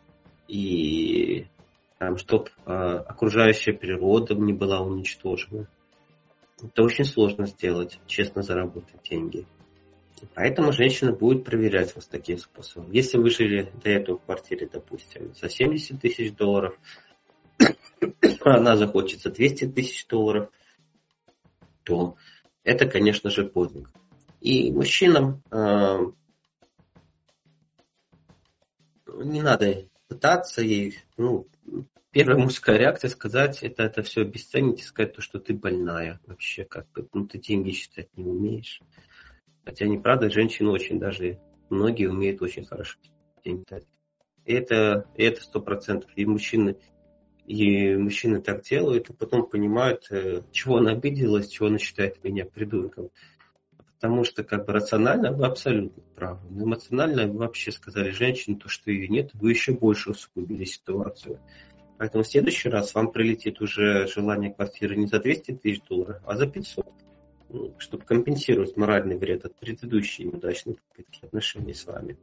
Speaker 2: и чтобы окружающая природа не была уничтожена. Это очень сложно сделать, честно заработать деньги. Поэтому женщина будет проверять вас таким способом. Если вы жили до этого в квартире, допустим, за $70 тысяч, она захочет за $200 тысяч, то это, конечно же, подвиг. И мужчинам не надо пытаться ей, первая мужская реакция сказать, это все обесценить и сказать, что ты больная. Вообще, ты деньги считать не умеешь. Хотя неправда, женщины очень даже, многие умеют очень хорошо деньги дать. И это 100%. И мужчины так делают, и потом понимают, чего она обиделась, чего она считает меня придурком. Потому что рационально вы абсолютно правы. Но эмоционально вы вообще сказали женщине то, что ее нет, вы еще больше усугубили ситуацию. Поэтому в следующий раз вам прилетит уже желание квартиры не за $200 тысяч, а за 500. Чтобы компенсировать моральный вред от предыдущей неудачной попытки отношений с вами.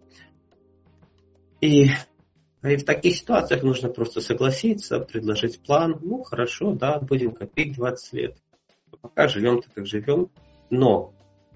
Speaker 2: И в таких ситуациях нужно просто согласиться, предложить план. Хорошо, да, будем копить 20 лет. Пока живем-то как живем. Но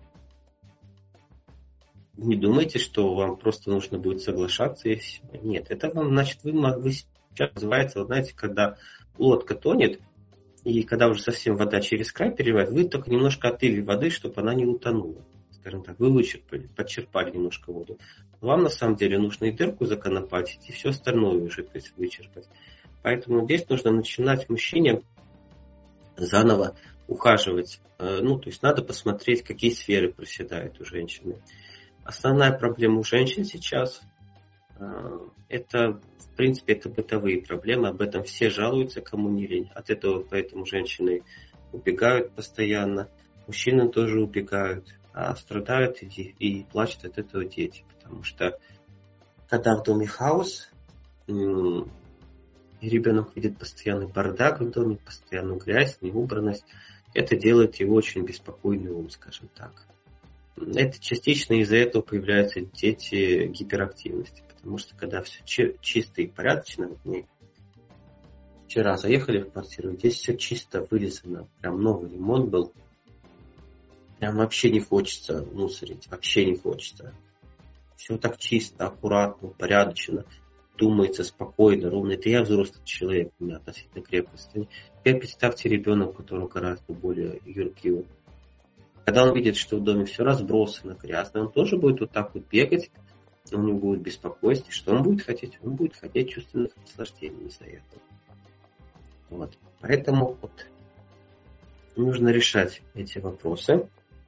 Speaker 2: не думайте, что вам просто нужно будет соглашаться и все. Нет, это вам, значит, вы сейчас называется, знаете, когда лодка тонет, и когда уже совсем вода через край переливает, вы только немножко отлили воды, чтобы она не утонула. Скажем так, вы подчерпали немножко воду. Вам на самом деле нужно и дырку законопатить, и все остальное жидкость вычерпать. Поэтому здесь нужно начинать мужчине заново ухаживать. То есть надо посмотреть, какие сферы проседают у женщины. Основная проблема у женщин сейчас это, в принципе, это бытовые проблемы. Об этом все жалуются, кому не лень. От этого поэтому женщины убегают постоянно. Мужчины тоже убегают. А страдают и плачут от этого дети. Потому что когда в доме хаос, и ребенок видит постоянный бардак в доме, постоянную грязь, неубранность, это делает его очень беспокойный ум, скажем так. Это частично из-за этого появляются дети гиперактивности. Потому что когда все чисто и порядочно, мы вчера заехали в квартиру, здесь все чисто вылизано, прям новый ремонт был. Прям вообще не хочется мусорить, вообще не хочется. Все так чисто, аккуратно, порядочно, думается спокойно, ровно. Это я взрослый человек, у меня относительно крепкость. Теперь представьте ребенок, у которого гораздо более юркий. Когда он видит, что в доме все разбросано, грязно, он тоже будет вот так вот бегать, у него будет беспокойство. Что он будет хотеть? Он будет хотеть чувственных наслаждений из-за этого. Вот. Поэтому вот нужно решать эти вопросы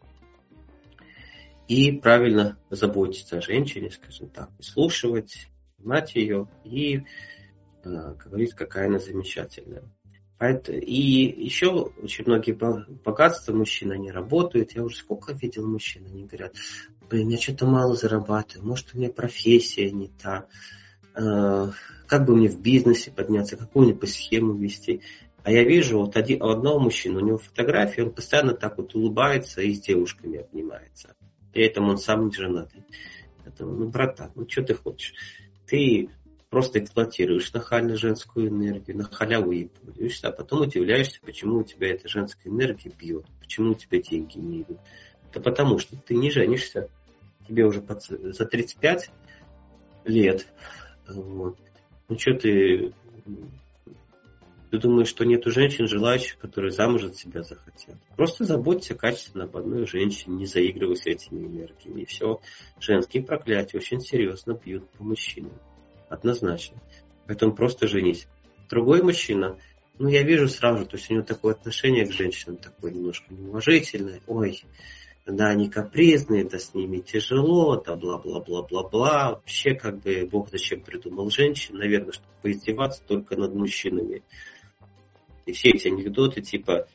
Speaker 2: и правильно заботиться о женщине, скажем так, выслушивать, понимать ее и говорить, какая она замечательная. И еще очень многие богатства мужчин, они работают. Я уже сколько видел мужчин, они говорят: блин, я что-то мало зарабатываю, может, у меня профессия не та, как бы мне в бизнесе подняться, какую-нибудь схему вести. А я вижу вот у одного мужчины, у него фотографии, он постоянно так вот улыбается и с девушками обнимается. При этом он сам не женатый. Ну, братан, что ты хочешь? Ты просто эксплуатируешь нахально женскую энергию, на халяву ей пользуешься, а потом удивляешься, почему у тебя эта женская энергия бьет, почему у тебя деньги не идут. Это потому, что ты не женишься, тебе уже за 35 лет. Вот. Ну что ты думаешь, что нету женщин, желающих, которые замуж от себя захотят? Просто заботься качественно об одной женщине, не заигрывай с этими энергиями. И все. Женские проклятия очень серьезно бьют по мужчинам. Однозначно. Поэтому просто женись. Другой мужчина, я вижу сразу, то есть у него такое отношение к женщинам, такое немножко неуважительное. Ой, да, они капризные, да с ними тяжело, да бла-бла-бла-бла-бла. Вообще, как бы Бог зачем придумал женщин? Наверное, чтобы поиздеваться только над мужчинами. И все эти анекдоты, типа,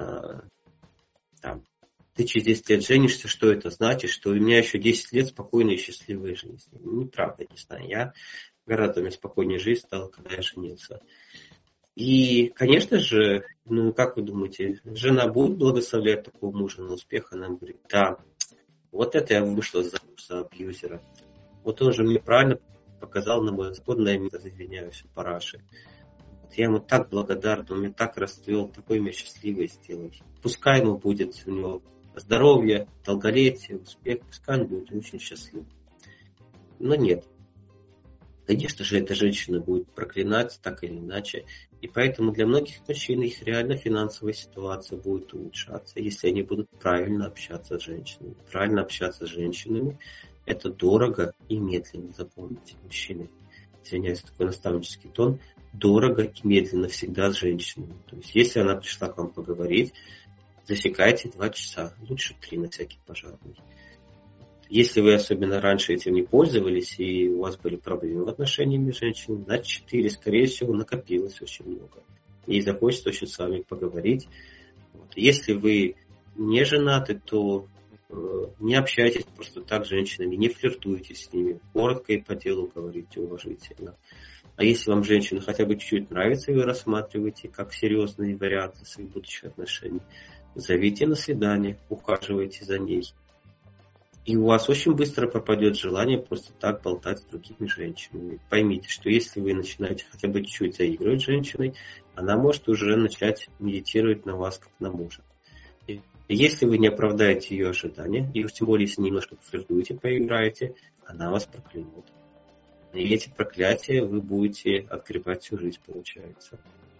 Speaker 2: ты через 10 лет женишься, что это значит? Что у меня еще 10 лет спокойной и счастливой жизни. Неправда, не знаю. Я гораздо у меня спокойнее жизнь стала, когда я женился. И, конечно же, как вы думаете, жена будет благословлять такого мужа на успех? Она говорит: да, вот это я вышла замуж за абьюзера. Вот он же мне правильно показал на мое законное место, извиняюсь, параши. Я ему так благодарен, он меня так расцвел, такой меня счастливый сделал. Пускай ему будет у него здоровье, долголетие, успех, пускай он будет очень счастлив. Но нет. Конечно же, эта женщина будет проклинать так или иначе. И поэтому для многих мужчин их реально финансовая ситуация будет улучшаться, если они будут правильно общаться с женщинами. Правильно общаться с женщинами – это дорого и медленно. Запомните, мужчины. Извиняюсь, такой наставнический тон. Дорого и медленно всегда с женщинами. То есть, если она пришла к вам поговорить, засекайте 2 часа, лучше 3 на всякий пожарный. Если вы особенно раньше этим не пользовались и у вас были проблемы в отношениях с женщинами, на 4, скорее всего, накопилось очень много. И захочется очень с вами поговорить. Если вы не женаты, то не общайтесь просто так с женщинами, не флиртуйте с ними, коротко и по делу говорите уважительно. А если вам женщина хотя бы чуть-чуть нравится, и вы рассматриваете как серьезные варианты своих будущих отношений, зовите на свидание, ухаживайте за ней. И у вас очень быстро пропадет желание просто так болтать с другими женщинами. Поймите, что если вы начинаете хотя бы чуть-чуть заигрывать с женщиной, она может уже начать медитировать на вас как на мужа. И если вы не оправдаете ее ожидания, и уж тем более, если немножко пофлиртуете, поиграете, она вас проклянет. И эти проклятия вы будете отгребать всю жизнь, получается.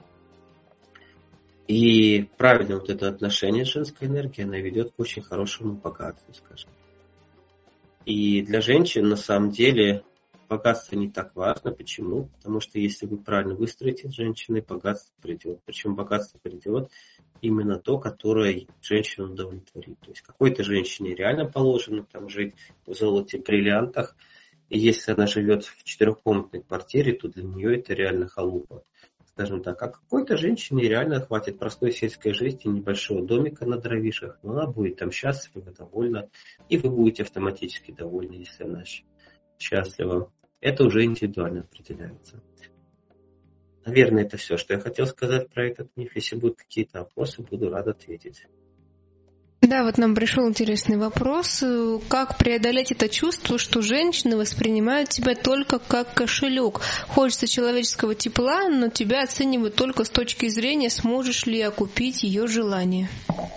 Speaker 2: И правильно вот это отношение с женской энергией, она ведет к очень хорошему богатству, скажем. И для женщин, на самом деле, богатство не так важно. Почему? Потому что если вы правильно выстроите с женщиной, богатство придет. Причем богатство придет, именно то, которое женщину удовлетворит. То есть какой-то женщине реально положено там жить в золоте, бриллиантах, и если она живет в 4-комнатной квартире, то для нее это реально халупа, скажем так. А какой-то женщине реально хватит простой сельской жизни, небольшого домика на дровишах, но она будет там счастлива, довольна, и вы будете автоматически довольны, если она счастлива. Это уже индивидуально определяется. Наверное, это все, что я хотел сказать про этот миф. Если будут какие-то вопросы, буду рад ответить.
Speaker 1: Да, вот нам пришел интересный вопрос. Как преодолеть это чувство, что женщины воспринимают тебя только как кошелек? Хочется человеческого тепла, но тебя оценивают только с точки зрения, сможешь ли окупить ее желание.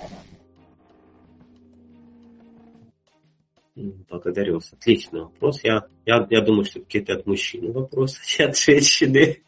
Speaker 2: Благодарю вас. Отличный вопрос. Я думаю, что это от мужчины вопрос, а не от женщины.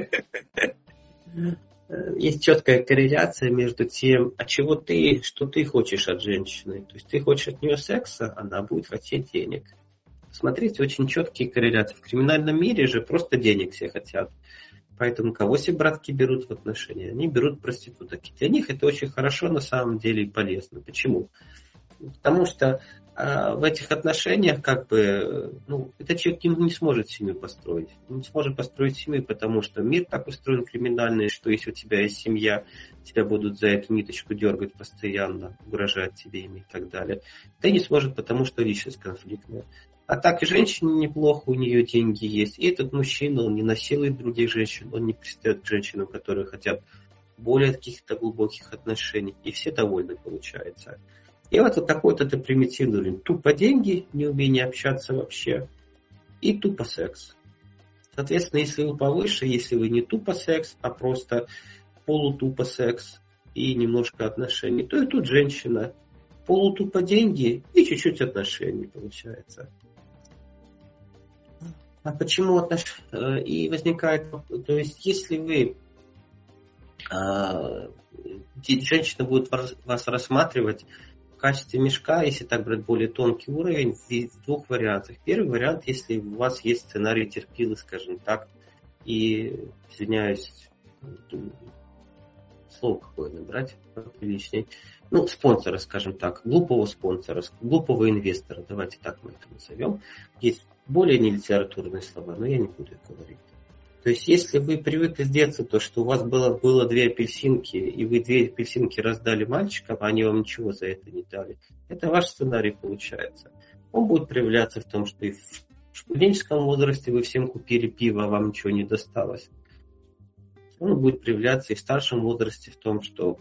Speaker 2: Есть четкая корреляция между тем, что ты хочешь от женщины. То есть ты хочешь от нее секса, она будет хотеть денег. Смотрите, очень четкие корреляции. В криминальном мире же просто денег все хотят. Поэтому кого все братки берут в отношения? Они берут проституток. Для них это очень хорошо на самом деле и полезно. Почему? Потому что в этих отношениях этот человек не сможет семью построить. Не сможет построить семью, потому что мир так устроен криминальный, что если у тебя есть семья, тебя будут за эту ниточку дергать постоянно, угрожать тебе ими и так далее. Ты не сможет, потому что личность конфликтная. А так и женщине неплохо, у нее деньги есть. И этот мужчина, он не насилует других женщин, он не пристает к женщинам, которые хотят более каких-то глубоких отношений. И все довольны получается. И вот такой-то ты примитивный уровень. Тупо деньги, неумение общаться вообще. И тупо секс. Соответственно, если вы повыше, если вы не тупо секс, а просто полутупо секс и немножко отношений, то и тут женщина. Полутупо деньги и чуть-чуть отношений получается. А почему и возникает... То есть, если вы... женщина будет вас рассматривать в качестве мешка, если так брать более тонкий уровень, в двух вариантах. Первый вариант, если у вас есть сценарий терпилы, скажем так, и, извиняюсь, слово какое набрать приличнее, спонсора, скажем так, глупого спонсора, глупого инвестора, давайте так мы это назовем. Есть более нелитературные слова, но я не буду их говорить. То есть, если вы привыкли с детства, то, что у вас было 2 апельсинки, и вы 2 апельсинки раздали мальчикам, а они вам ничего за это не дали, это ваш сценарий получается. Он будет проявляться в том, что и в студенческом возрасте вы всем купили пиво, а вам ничего не досталось. Он будет проявляться и в старшем возрасте в том, что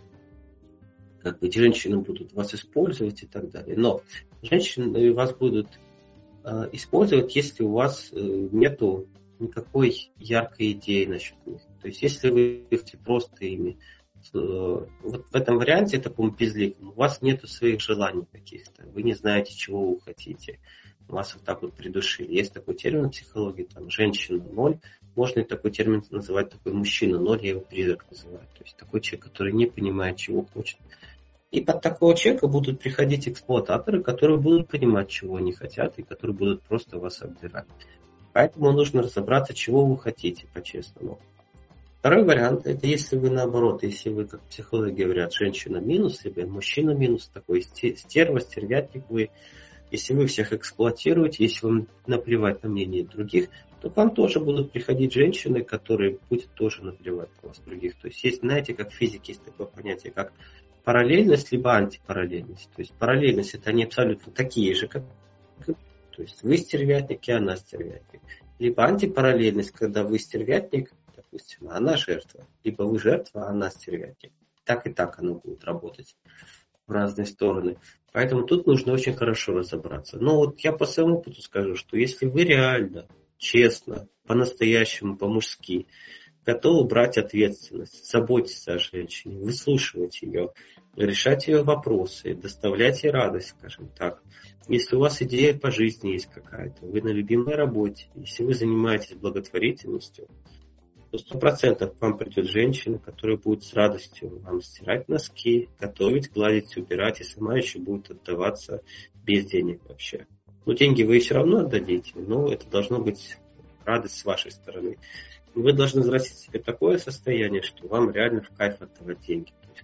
Speaker 2: женщины будут вас использовать и так далее. Но женщины вас будут использовать, если у вас нету никакой яркой идеи насчет них. То есть, если вы хотите просто ими, вот в этом варианте, таком безликом, у вас нету своих желаний каких-то, вы не знаете, чего вы хотите, вас вот так вот придушили. Есть такой термин в психологии, там, женщина 0, можно и такой термин называть, такой мужчина 0, я его призрак называю. То есть, такой человек, который не понимает, чего хочет. И под такого человека будут приходить эксплуататоры, которые будут понимать, чего они хотят, и которые будут просто вас обдирать. Поэтому нужно разобраться, чего вы хотите, по-честному. Второй вариант, это если вы наоборот, если вы, как психологи говорят, женщина минус, либо мужчина минус, такой стерва, стервятник вы, если вы всех эксплуатируете, если вам наплевать на мнение других, то к вам тоже будут приходить женщины, которые будут тоже наплевать на вас других. То есть, знаете, как в физике есть такое понятие, как параллельность, либо антипараллельность. То есть, параллельность это они абсолютно такие же, как то есть вы стервятник, и она стервятник. Либо антипараллельность, когда вы стервятник, допустим, а она жертва. Либо вы жертва, а она стервятник. Так и так оно будет работать в разные стороны. Поэтому тут нужно очень хорошо разобраться. Но вот я по своему опыту скажу, что если вы реально, честно, по-настоящему, по-мужски готовы брать ответственность, заботиться о женщине, выслушивать ее, решать ее вопросы, доставлять ей радость, скажем так. Если у вас идея по жизни есть какая-то, вы на любимой работе, если вы занимаетесь благотворительностью, то 100% к вам придет женщина, которая будет с радостью вам стирать носки, готовить, гладить, убирать, и сама еще будет отдаваться без денег вообще. Но деньги вы все равно отдадите, но это должно быть радость с вашей стороны. Вы должны взрастить себе такое состояние, что вам реально в кайф отдавать деньги. То есть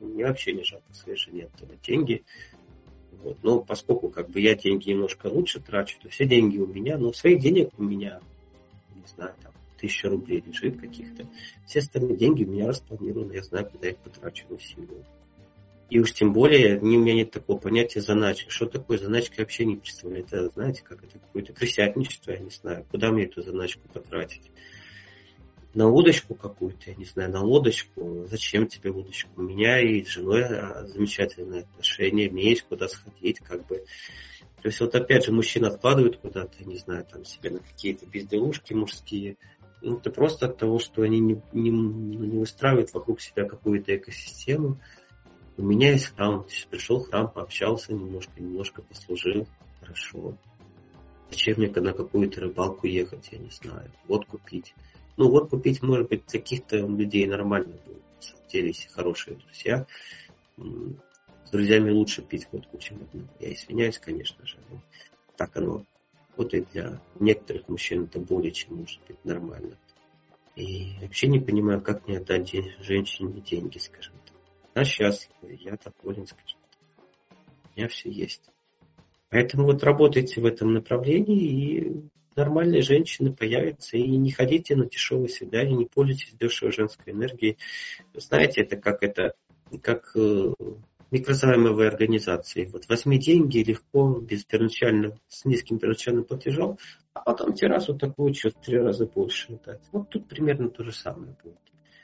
Speaker 2: мне вообще не жалко своей жене отдавать деньги. Вот. Но поскольку как бы я деньги немножко лучше трачу, то все деньги у меня, но своих денег у меня, не знаю, там 1000 рублей лежит каких-то. Все остальные деньги у меня распланированы, я знаю, куда их потрачу на семью. И уж тем более у меня нет такого понятия заначка. Что такое заначка, я вообще не представляю. Это, знаете, как это какое-то крысятничество, я не знаю. Куда мне эту заначку потратить? На удочку какую-то, я не знаю, на лодочку. Зачем тебе удочку? У меня и с женой замечательные отношения, мне есть куда сходить, как бы. То есть вот опять же мужчина откладывает куда-то, я не знаю, там себе на какие-то безделушки мужские. Ну, это просто от того, что они не выстраивают вокруг себя какую-то экосистему. У меня есть храм. Пришел в храм, пообщался немножко послужил. Хорошо. Зачем мне на какую-то рыбалку ехать, я не знаю. Водку пить. Ну, водку пить, может быть, каких-то людей нормально будет. На самом деле, если хорошие друзья. С друзьями лучше пить водку, чем одну. Я извиняюсь, конечно же. Но так оно. Вот и для некоторых мужчин это более чем может быть нормально. И вообще не понимаю, как мне отдать женщине деньги, скажем так. Она счастлива, я доволен, скажем так. У меня все есть. Поэтому вот работайте в этом направлении, и нормальные женщины появятся. И не ходите на дешевые свидания, не пользуйтесь дешевой женской энергией. Вы знаете, это как микрозаймовые организации. Вот возьми деньги легко, с низким первоначальным платежом, а потом тебе раз вот такую что-то 3 раза больше дать. Вот тут примерно то же самое будет.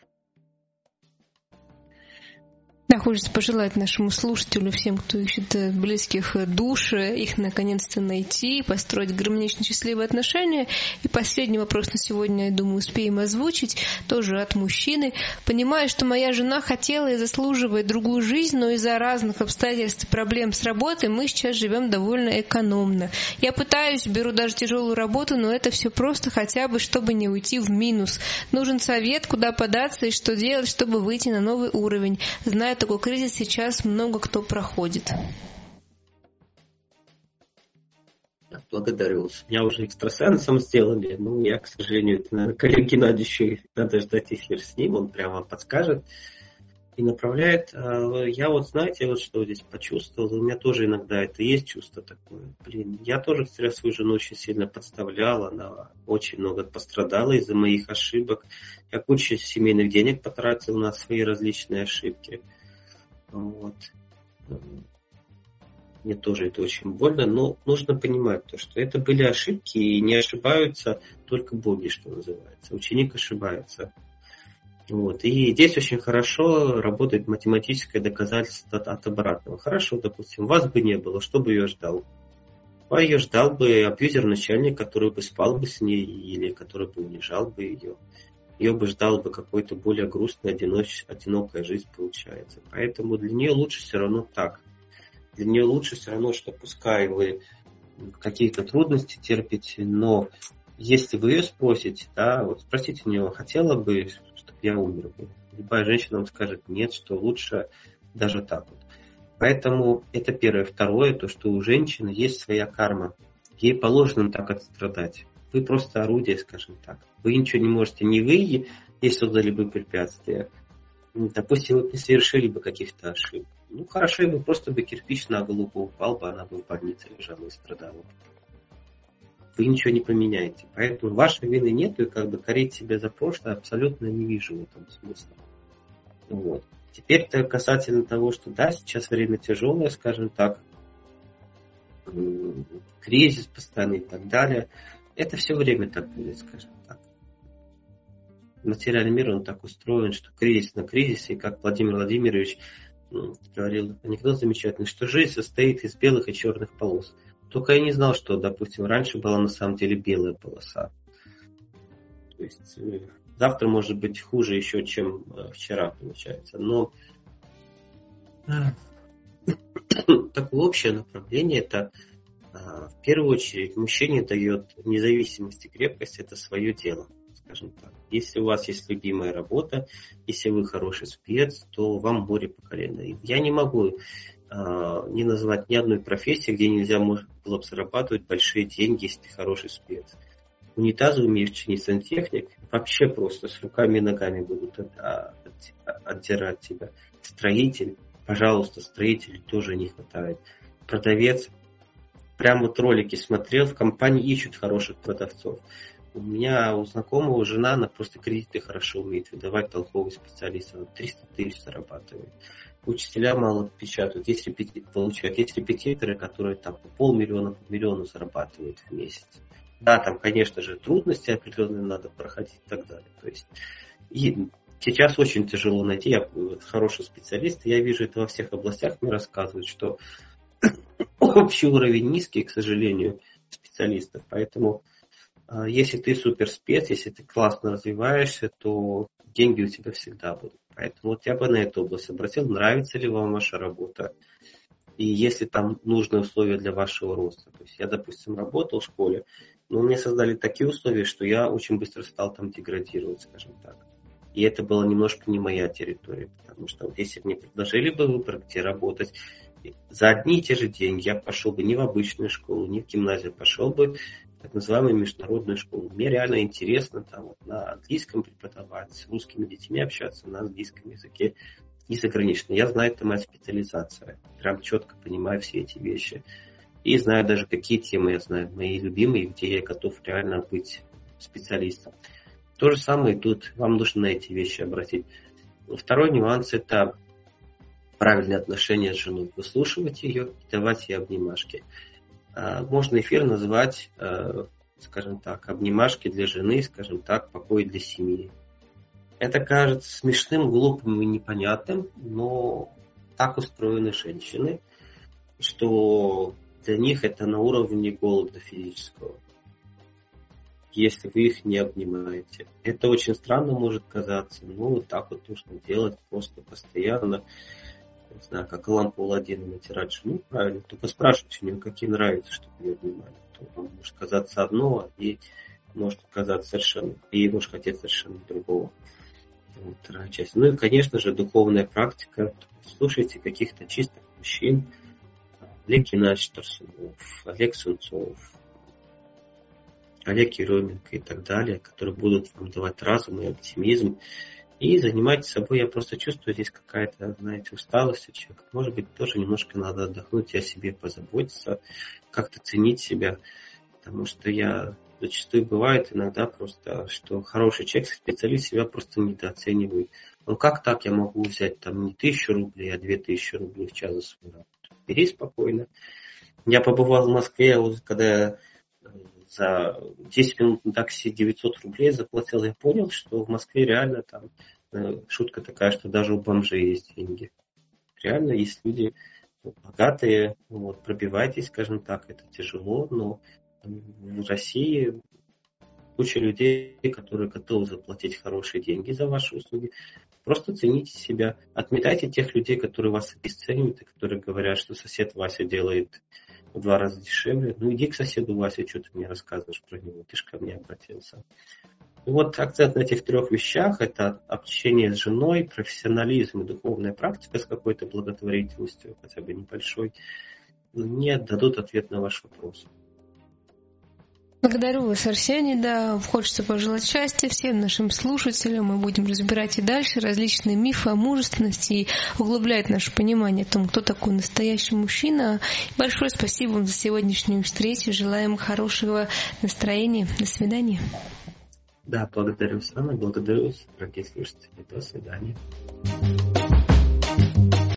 Speaker 1: Да, хочется пожелать нашему слушателю, всем, кто ищет близких душ, их наконец-то найти, построить гармоничные, счастливые отношения. И последний вопрос на сегодня, я думаю, успеем озвучить, тоже от мужчины. Понимаю, что моя жена хотела и заслуживает другую жизнь, но из-за разных обстоятельств и проблем с работой мы сейчас живем довольно экономно. Я пытаюсь, беру даже тяжелую работу, но это все просто хотя бы, чтобы не уйти в минус. Нужен совет, куда податься и что делать, чтобы выйти на новый уровень. Знаю, такой кризис сейчас много кто проходит.
Speaker 2: Благодарю вас. Меня уже экстрасенсом сделали. Ну, я, к сожалению, это, наверное, коллеге Геннадьевичу, надо ждать эфир с ним, он прямо подскажет и направляет. Я вот, знаете, вот что здесь почувствовал, у меня тоже иногда это есть чувство такое. Я тоже вчера свою жену очень сильно подставлял, она очень много пострадала из-за моих ошибок. Я кучу семейных денег потратил на свои различные ошибки. Вот. Мне тоже это очень больно, но нужно понимать то, что это были ошибки, и не ошибаются только боги, что называется. Ученик ошибается. Вот. И здесь очень хорошо работает математическое доказательство от обратного. Хорошо, допустим, вас бы не было, что бы ее ждал? А ее ждал бы абьюзер-начальник, который бы спал бы с ней, или который бы унижал бы ее. Ее бы ждала бы какой-то более грустная, одинокая жизнь, получается. Поэтому для нее лучше все равно так. Для нее лучше все равно, что пускай вы какие-то трудности терпите, но если вы ее спросите, да, вот спросите у нее, хотела бы, чтобы я умер бы. Любая женщина вам скажет нет, что лучше даже так вот. Поэтому это первое. Второе, то, что у женщины есть своя карма. Ей положено так отстрадать. Вы просто орудие, скажем так. Вы ничего не можете, не вы ей создали бы препятствия. Допустим, вы не совершили бы каких-то ошибок. Ну, хорошо, бы просто бы кирпич на голову упал бы, она бы в больнице лежала и страдала. Вы ничего не поменяете. Поэтому вашей вины нет, и как бы корить себя за прошлое абсолютно не вижу в этом смысла. Вот. Теперь-то касательно того, что да, сейчас время тяжелое, скажем так, кризис постоянный и так далее. Это все время так будет, скажем так. Материальный мир, он так устроен, что кризис на кризисе, и как Владимир Владимирович говорил анекдот замечательный, что жизнь состоит из белых и черных полос. Только я не знал, что, допустим, раньше была на самом деле белая полоса. То есть завтра может быть хуже еще, чем вчера, получается. Но такое общее направление, это в первую очередь мужчине дает независимость и крепкость, это свое дело, скажем так. Если у вас есть любимая работа, если вы хороший спец, то вам море по колено. Я не могу не назвать ни одной профессии, где нельзя было бы зарабатывать большие деньги, если ты хороший спец. унитазы умеешь чинить, сантехник, вообще просто с руками и ногами будут отдирать тебя. Строитель, пожалуйста, строителей тоже не хватает. Продавец, прям вот ролики смотрел, в компании ищут хороших продавцов. У меня у знакомого жена, она просто кредиты хорошо умеет выдавать, толковый специалист, она 300 тысяч зарабатывает. Учителя мало печатают, получают. Есть репетиторы, которые там по 500 000, по 1 000 000 зарабатывают в месяц. Да, там, конечно же, трудности определенные надо проходить и так далее. То есть, и сейчас очень тяжело найти хорошего специалиста. Я вижу это во всех областях, мне рассказывают, что общий уровень низкий, к сожалению, специалистов. Поэтому, если ты суперспец, если ты классно развиваешься, то деньги у тебя всегда будут. Поэтому вот я бы на эту область обратил, нравится ли вам ваша работа, и если там нужны условия для вашего роста. То есть я, допустим, работал в школе, но мне создали такие условия, что я очень быстро стал там деградировать, скажем так. И это была немножко не моя территория, потому что вот если бы мне предложили бы выбор, где работать, за одни и те же деньги я пошел бы не в обычную школу, не в гимназию, пошел бы в так называемую международную школу. Мне реально интересно там вот на английском преподавать, с русскими детьми общаться на английском языке и загранично. Я знаю, это моя специализация. Прям четко понимаю все эти вещи. И знаю даже, какие темы я знаю, мои любимые, где я готов реально быть специалистом. То же самое тут. Вам нужно на эти вещи обратить. Второй нюанс – это правильное отношение с женой. Выслушивать ее и давать ей обнимашки. Можно эфир назвать, скажем так, обнимашки для жены, скажем так, покой для семьи. Это кажется смешным, глупым и непонятным, но так устроены женщины, что для них это на уровне голода физического, если вы их не обнимаете. Это очень странно может казаться, но вот так вот нужно делать просто постоянно. Не знаю, как лампу Аладдина натирать жену правильно, только спрашивайте у нее, какие нравится, чтобы ее обнимали. То вам может казаться одно, и может казаться совершенно, и может хотеть совершенно другого. Вот вторая часть. Ну и, конечно же, духовная практика. Слушайте каких-то чистых мужчин. Олег Геннадьевич Тарсунов, Олег Сунцов, Олег Еременко и так далее, которые будут вам давать разум и оптимизм. И занимайтесь собой. Я просто чувствую здесь какая-то, знаете, усталость у человека. Может быть, тоже немножко надо отдохнуть и о себе позаботиться, как-то ценить себя. Потому что зачастую бывает иногда просто, что хороший человек, специалист себя просто недооценивает. Ну как так я могу взять там не 1000 рублей, а 2000 рублей в час за свою работу? Бери спокойно. Я побывал в Москве, когда я за 10 минут на такси 900 рублей заплатил, я понял, что в Москве реально там шутка такая, что даже у бомжей есть деньги. Реально есть люди богатые, вот, пробивайтесь, скажем так, это тяжело, но в России куча людей, которые готовы заплатить хорошие деньги за ваши услуги. Просто цените себя. Отметайте тех людей, которые вас обесценивают, и которые говорят, что сосед Вася делает в 2 раза дешевле. Ну иди к соседу Васе, что ты мне рассказываешь про него, ты же ко мне обратился. И вот акцент на этих 3 вещах – это общение с женой, профессионализм и духовная практика с какой-то благотворительностью, хотя бы небольшой, не дадут ответ на ваш вопрос.
Speaker 1: Благодарю вас, Арсений. Да, хочется пожелать счастья всем нашим слушателям. Мы будем разбирать и дальше различные мифы о мужественности и углублять наше понимание о том, кто такой настоящий мужчина. Большое спасибо вам за сегодняшнюю встречу. Желаем хорошего настроения. До свидания.
Speaker 2: Да, благодарю, Сана, благодарю, дорогие слушатели. До свидания.